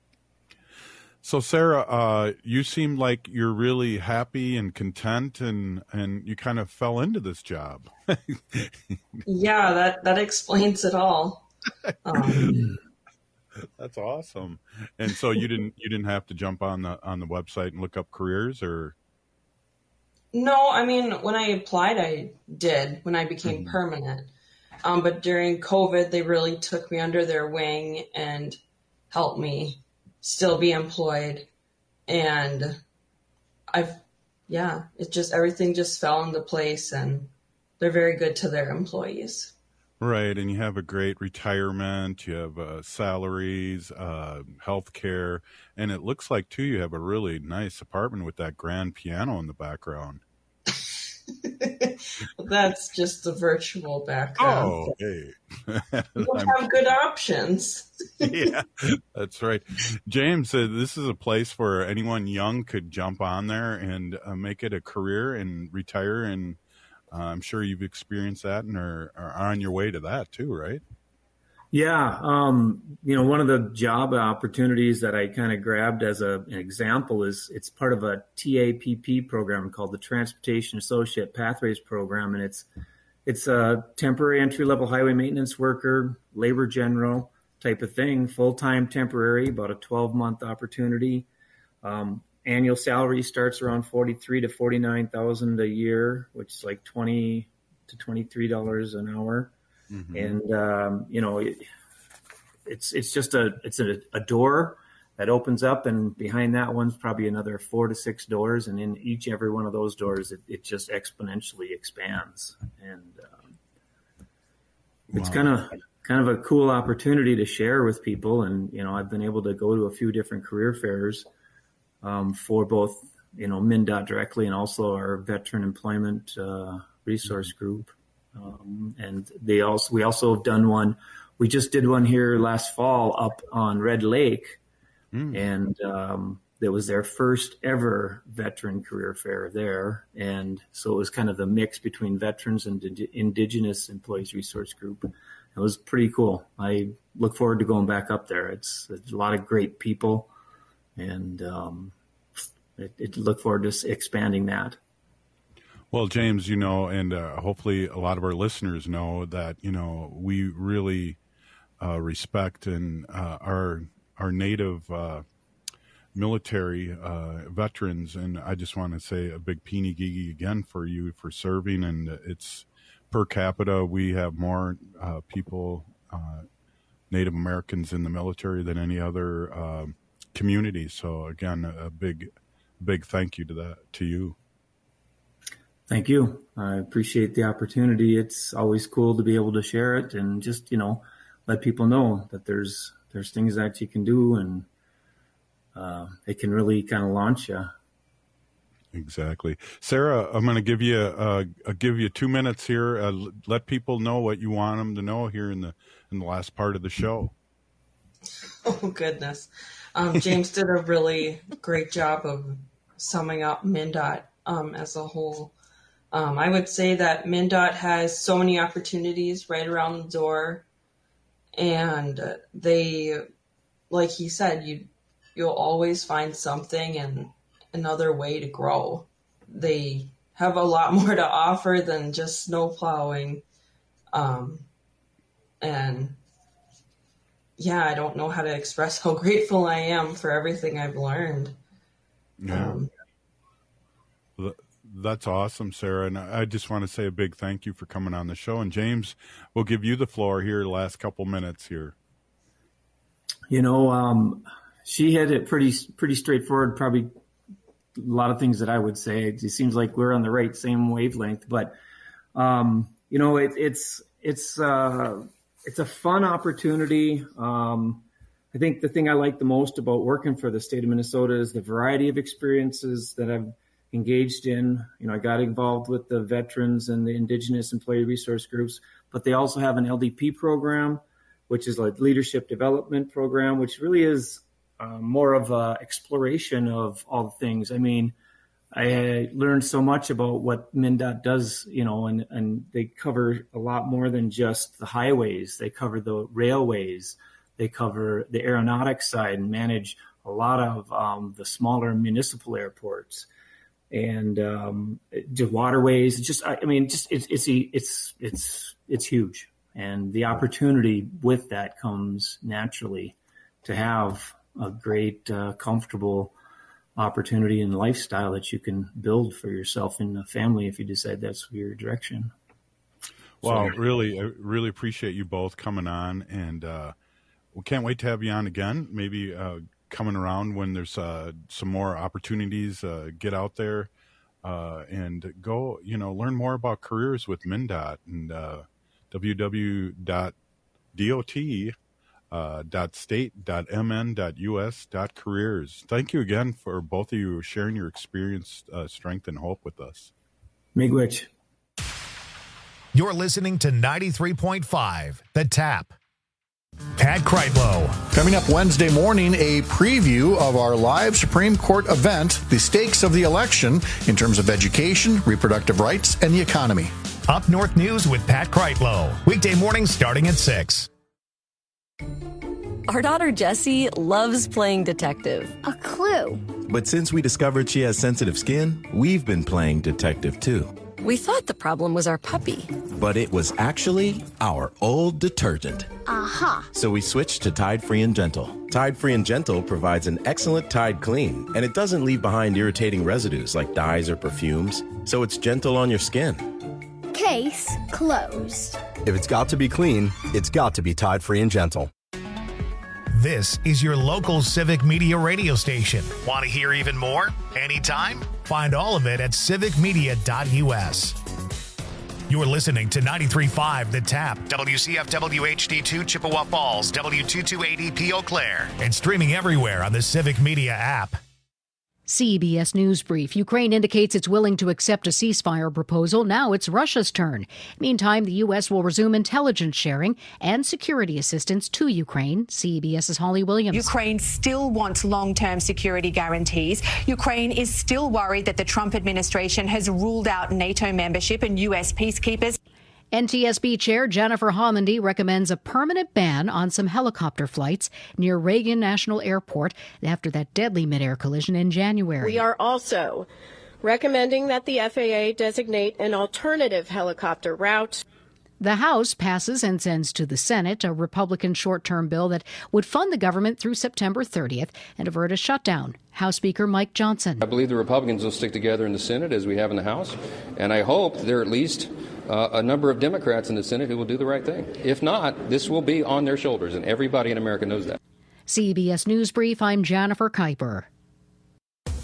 So Sarah, uh, you seem like you're really happy and content, and, and you kind of fell into this job. Yeah, that, that explains it all. Um, That's awesome. And so you didn't you didn't have to jump on the on the website and look up careers, or? No, I mean, when I applied, I did when I became mm-hmm. permanent. Um, but during COVID, they really took me under their wing and helped me still be employed. And I've, yeah, it just, everything just fell into place, and they're very good to their employees. Right, and you have a great retirement, you have uh, salaries, uh, health care, and it looks like, too, you have a really nice apartment with that grand piano in the background. That's just the virtual background. Oh, hey. You don't have good options. Yeah, that's right. James, uh, this is a place where anyone young could jump on there and uh, make it a career and retire. And uh, I'm sure you've experienced that and are, are on your way to that too, right? Yeah. Um, you know, one of the job opportunities that I kind of grabbed as a, an example is it's part of a T A P P program called the Transportation Associate Pathways Program. And it's, it's a temporary entry-level highway maintenance worker, labor general type of thing, full-time temporary, about a twelve-month opportunity. Um, annual salary starts around forty-three to forty-nine thousand a year, which is like twenty to twenty-three dollars an hour. Mm-hmm. And, um, you know, it, it's it's just a it's a, a door that opens up, and behind that one's probably another four to six doors. And in each every one of those doors, it, it just exponentially expands. And um, it's wow. kind of kind of a cool opportunity to share with people. And, you know, I've been able to go to a few different career fairs um, for both, you know, MnDOT directly and also our Veteran Employment uh, Resource Group. Um, and they also, we also have done one. We just did one here last fall up on Red Lake, mm. and um, it was their first ever veteran career fair there. And so it was kind of the mix between veterans and ind- Indigenous Employees Resource Group. It was pretty cool. I look forward to going back up there. It's, it's a lot of great people, and um, it, it look forward to expanding that. Well, James, you know, and uh, hopefully a lot of our listeners know that, you know, we really uh, respect and uh, our our native uh, military uh, veterans. And I just want to say a big peeny gigi again for you for serving. And it's per capita, we have more uh, people, uh, Native Americans in the military than any other uh, community. So again, a big, big thank you to that, to you. Thank you. I appreciate the opportunity. It's always cool to be able to share it and just, you know, let people know that there's there's things that you can do, and uh, it can really kind of launch you. Exactly. Sarah, I'm going to give you uh, I'll give you two minutes here. Uh, let people know what you want them to know here in the in the last part of the show. Oh, goodness. Um, James did a really great job of summing up MnDOT um, as a whole. Um, I would say that MnDOT has so many opportunities right around the door, and they, like he said, you, you'll always find something and another way to grow. They have a lot more to offer than just snow plowing. Um, and yeah, I don't know how to express how grateful I am for everything I've learned. Yeah. Um, That's awesome, Sarah. And I just want to say a big thank you for coming on the show. And James, we'll give you the floor here the last couple minutes here. You know, um, she had it pretty, pretty straightforward, probably a lot of things that I would say. It seems like we're on the right same wavelength, but, um, you know, it, it's, it's, uh, it's a fun opportunity. Um, I think the thing I like the most about working for the state of Minnesota is the variety of experiences that I've engaged in. You know, I got involved with the veterans and the Indigenous Employee Resource Groups, but they also have an L D P program, which is like leadership development program, which really is uh, more of a exploration of all things. I mean, I learned so much about what MnDOT does, you know, and, and they cover a lot more than just the highways. They cover the railways. They cover the aeronautics side and manage a lot of um, the smaller municipal airports. And um, the waterways, just I mean, just it's it's it's it's it's huge, and the opportunity with that comes naturally to have a great, uh, comfortable opportunity and lifestyle that you can build for yourself and a family if you decide that's your direction. Well, so, really, I really appreciate you both coming on, and uh, we can't wait to have you on again. Maybe. Uh, coming around when there's uh, some more opportunities, uh, get out there uh, and go, you know, learn more about careers with MnDOT and uh, w w w dot dot dot state dot m n dot u s dot careers. Thank you again for both of you sharing your experience, uh, strength, and hope with us. Miigwech. You're listening to ninety-three point five, The Tap. Pat Kreitlow. Coming up Wednesday morning, a preview of our live Supreme Court event, the stakes of the election in terms of education, reproductive rights, and the economy. Up North News with Pat Kreitlow. Weekday mornings starting at six. Our daughter Jessie loves playing detective. A clue. But since we discovered she has sensitive skin, we've been playing detective too. We thought the problem was our puppy. But it was actually our old detergent. Aha. So we switched to Tide Free and Gentle. Tide Free and Gentle provides an excellent Tide clean, and it doesn't leave behind irritating residues like dyes or perfumes, so it's gentle on your skin. Case closed. If it's got to be clean, it's got to be Tide Free and Gentle. This is your local Civic Media radio station. Want to hear even more? Anytime? Find all of it at civic media dot u s. You're listening to ninety-three point five The Tap, W C F W H D two Chippewa Falls, W two two eight E P Eau Claire, and streaming everywhere on the Civic Media app. C B S News Brief. Ukraine indicates it's willing to accept a ceasefire proposal. Now it's Russia's turn. Meantime, the U S will resume intelligence sharing and security assistance to Ukraine. CBS's Holly Williams. Ukraine still wants long-term security guarantees. Ukraine is still worried that the Trump administration has ruled out NATO membership and U S peacekeepers. N T S B Chair Jennifer Homendy recommends a permanent ban on some helicopter flights near Reagan National Airport after that deadly mid-air collision in January. We are also recommending that the F A A designate an alternative helicopter route. The House passes and sends to the Senate a Republican short-term bill that would fund the government through September thirtieth and avert a shutdown. House Speaker Mike Johnson. I believe the Republicans will stick together in the Senate as we have in the House, and I hope there are at least uh, a number of Democrats in the Senate who will do the right thing. If not, this will be on their shoulders, and everybody in America knows that. C B S News Brief, I'm Jennifer Kuiper.